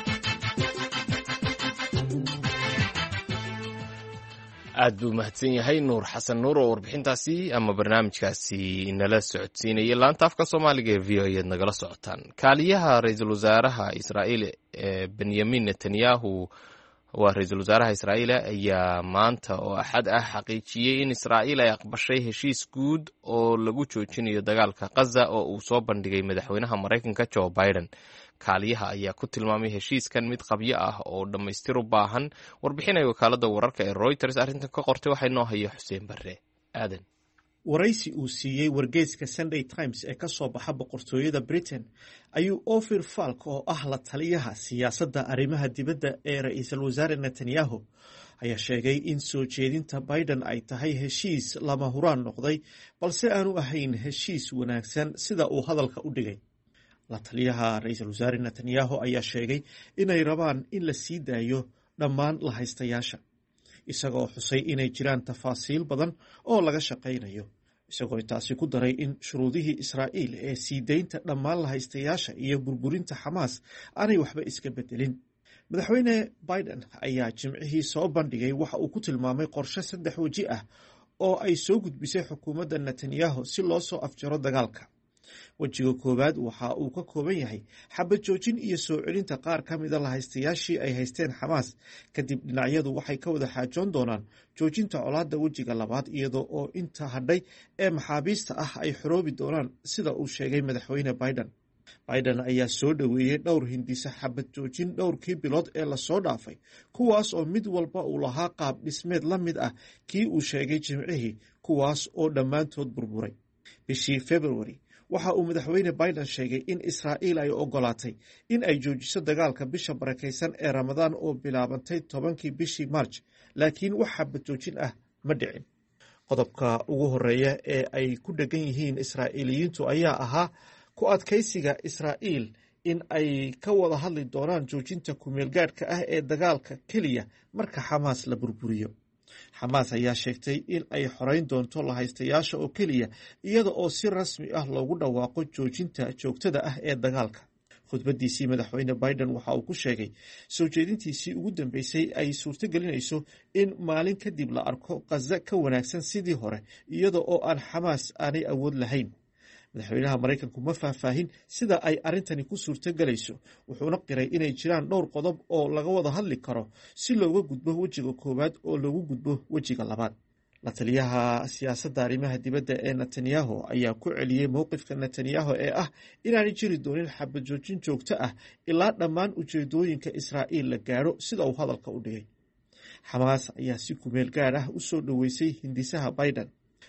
aad buu mahadsan yahay nuur xasan nuur oo warbixintaasi ama barnaamijkaasi nala socodsiinayay laanta afka Soomaaliga ee v o a nagala socotaan. kaaliyaha ra-iisul wasaaraha Israa'iil Benjamin Netanyahu waa ra-iisul wasaaraha Israa'iil ayaa maanta oo Axad ah xaqiijiyey in Israa'iil ay aqbashay heshiis guud oo lagu joojinayo dagaalka Gaza oo uu soo bandhigay madaxweynaha Mareykanka Joe Biden. kaaliyaha ayaa ku tilmaamay heshiiskan mid qabyo ah oo dhammaystir u baahan. warbixinay wakaaladda wararka ee Reuters arrintan ka qortay waxay noo hayo Xuseen Barre aadan. waraysi uu siiyey wargeyska Sunday Times ee ka soo baxa boqortooyada Britain ayuu Ofer Falk oo ah la taliyaha siyaasadda arrimaha dibadda ee ra-iisul wasaare Netanyahu ayaa sheegay in soo jeedinta Biden ay tahay heshiis lama huraan noqday balse aanu ahayn heshiis wanaagsan sida uu hadalka u dhigay. la taliyaha ra-iisul wasaare Netanyahu ayaa sheegay inay rabaan in la sii daayo dhammaan la haystayaasha isagoo xusay inay jiraan tafaasiil badan oo laga shaqaynayo isagoo taasi ku daray in shuruudihii Israa'iil ee sii deynta dhammaan la haystayaasha iyo burburinta Xamaas aanay waxba iska bedelin. madaxweyne Biden ayaa jimcihii soo bandhigay waxa uu ku tilmaamay qorshe 3 waji ah oo ay soo gudbisay xukuumadda Netanyahu si loo soo afjaro dagaalka. wejiga koowaad waxa uu ka kooban yahay xabad joojin iyo soo celinta qaar ka mid a la haystayaashii ay haysteen Xamaas. kadib dhinacyadu waxay ka wada xaajoon doonaan joojinta colaadda wejiga labaad iyadoo oo inta hadhay ee maxaabiista ah ay xoroobi doonaan sida uu sheegay madaxweyne Biden. Biden ayaa soo dhoweeyey dhowr hindisa xabad joojin dhowrkii bilood ee lasoo dhaafay kuwaas oo mid walba uu lahaa qaab dhismeed la mid ah kii uu sheegay jimcihii kuwaas oo dhammaantood burburay. bishii February waxa uu madaxweyne Biden sheegay in Israa'iil ay ogolaatay in ay joojiso dagaalka bisha barakeysan ee Ramadaan oo bilaabantay 10kii bishii March laakiin wax xabad joojin ah ma dhicin. qodobka ugu horeeya ee ay ku dhagan yihiin Israa'iiliyiintu ayaa ahaa ku adkaysiga Israa'iil in ay ka wada hadli doonaan joojinta ku-meelgaadhka ah ee dagaalka keliya marka Xamaas la burburiyo. Xamaas ayaa sheegtay in ay xoreyn doonto la haystayaasha oo keliya iyada oo si rasmi ah loogu dhawaaqo joojinta joogtada ah ee dagaalka. khudbadiisii madaxweyne Biden waxa uu ku sheegay soo jeedintiisii ugu dambeysay ay suurtagelinayso in maalin kadib la arko Gaza ka wanaagsan sidii hore iyada oo aan Xamaas aanay awood lahayn. madaxweynaha Mareykanku ma faahfaahin sida ay arrintani ku suurtagelayso wuxuuna qiray inay jiraan dhowr qodob oo laga wada hadli karo si looga gudbo wejiga koowaad oo loogu gudbo wejiga labaad. la taliyaha siyaasadda arrimaha dibadda ee Netanyahu ayaa ku celiyey mowqifka Netanyahu ee ah inaanay jiri doonin xabad joojin joogto ah ilaa dhammaan ujeedooyinka Israa'iil la gaaro sida uu hadalka u dhigay. Xamaas ayaa si ku meel gaar ah u soo dhoweysay hindisaha Biden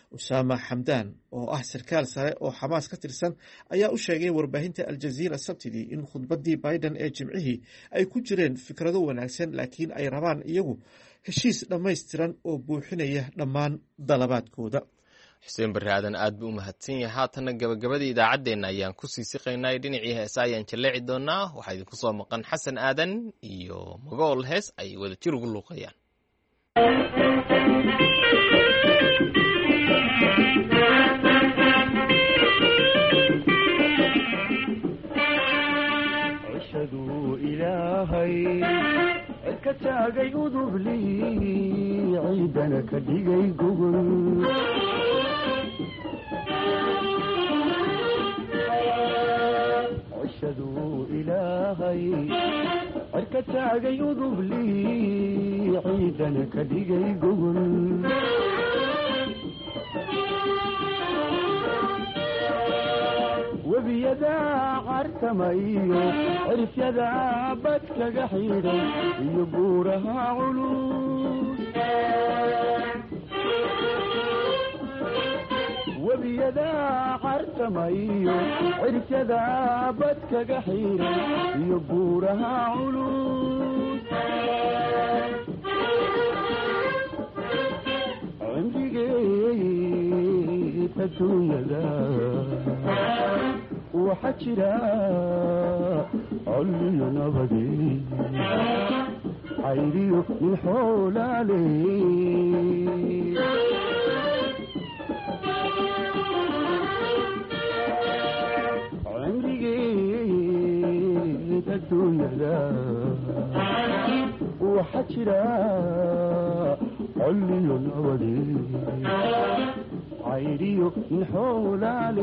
usaama xamdaan oo ah sarkaal sare oo xamaas ka tirsan ayaa u sheegay warbaahinta aljaziira sabtidii in khudbaddii biden ee jimcihii ay ku jireen fikrado wanaagsan laakiin ay rabaan iyagu heshiis dhammaystiran oo buuxinaya dhammaan dalabaadkooda. xuseen barre aadan aad buu u mahadsan yahay. haatanna gabagabadii idaacaddeenna ayaan ku sii siqaynay dhinacii heesa ayaan jalleeci doonaa. waxaa idinku soo maqan xasan aadan iyo magool hees ay wada jir ugu luuqayaan. ka taagay udubli ciidana ka dhigay gogol cishaduu ilaahay ka taagay udubli ciidana ka dhigay gogol webiyada cartamayo cirifyada badkaga xidhay iyo buuraha culus webiyada cartamayo cirifyada badkaga xidhay iyo buuraha culus cimrigeed adduunyada waxaa jira colliyo nabadi cayriyo nin xoolaale cimrigeed adduunyada waxaa jira colliyo nabadi cayriyo nin xoolaale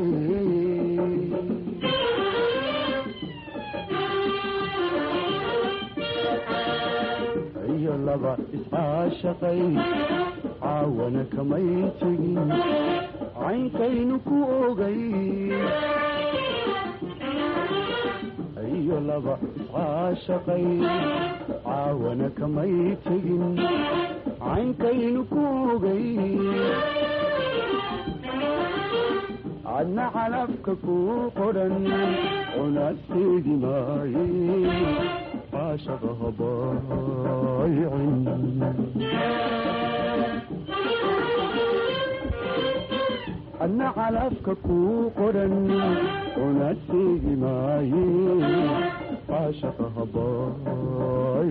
iyo laba iscaashaqay caawana kamay tegin caynkaynu ku ogay iyo laba iscaashaqay caawana kamay tegin caynkaynu ku ogay adna calafka ku qoran cunasteedi maaye caashaqa habaaycin adna calafka ku qoran cunasteedi maaye caashaqa habaay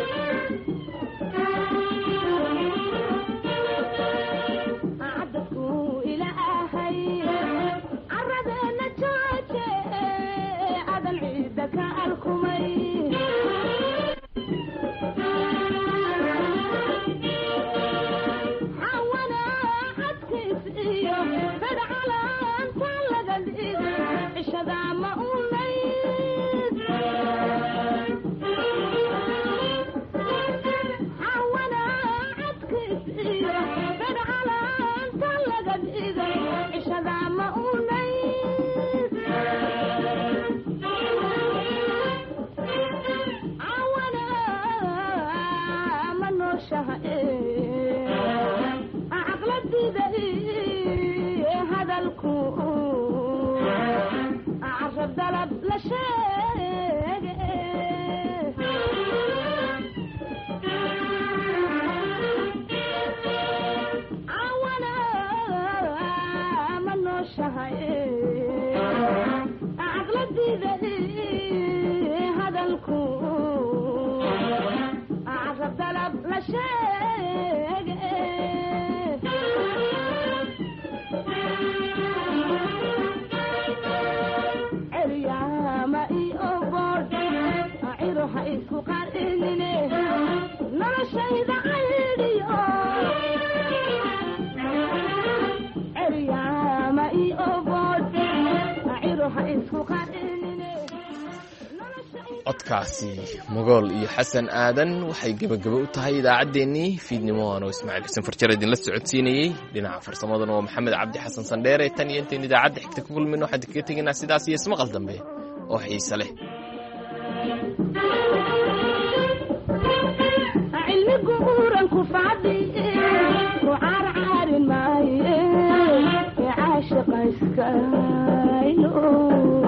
codkaasi magool iyo xasan aadan waxay gebagabo u tahay idaacaddeenii fiidnimo anoo ismaaciil xuseen farjar idinla socodsiinayey dhinaca farsamadana waa maxamed cabdi xasan sandheere tan iyo intayn idaacadda xigta ku kulmayno waxaan kaga tegaynaa sidaas iyo ismaqal dambe oo xiise leh cilmigu uranku fadhi ku caarcaarin maaye iskaylo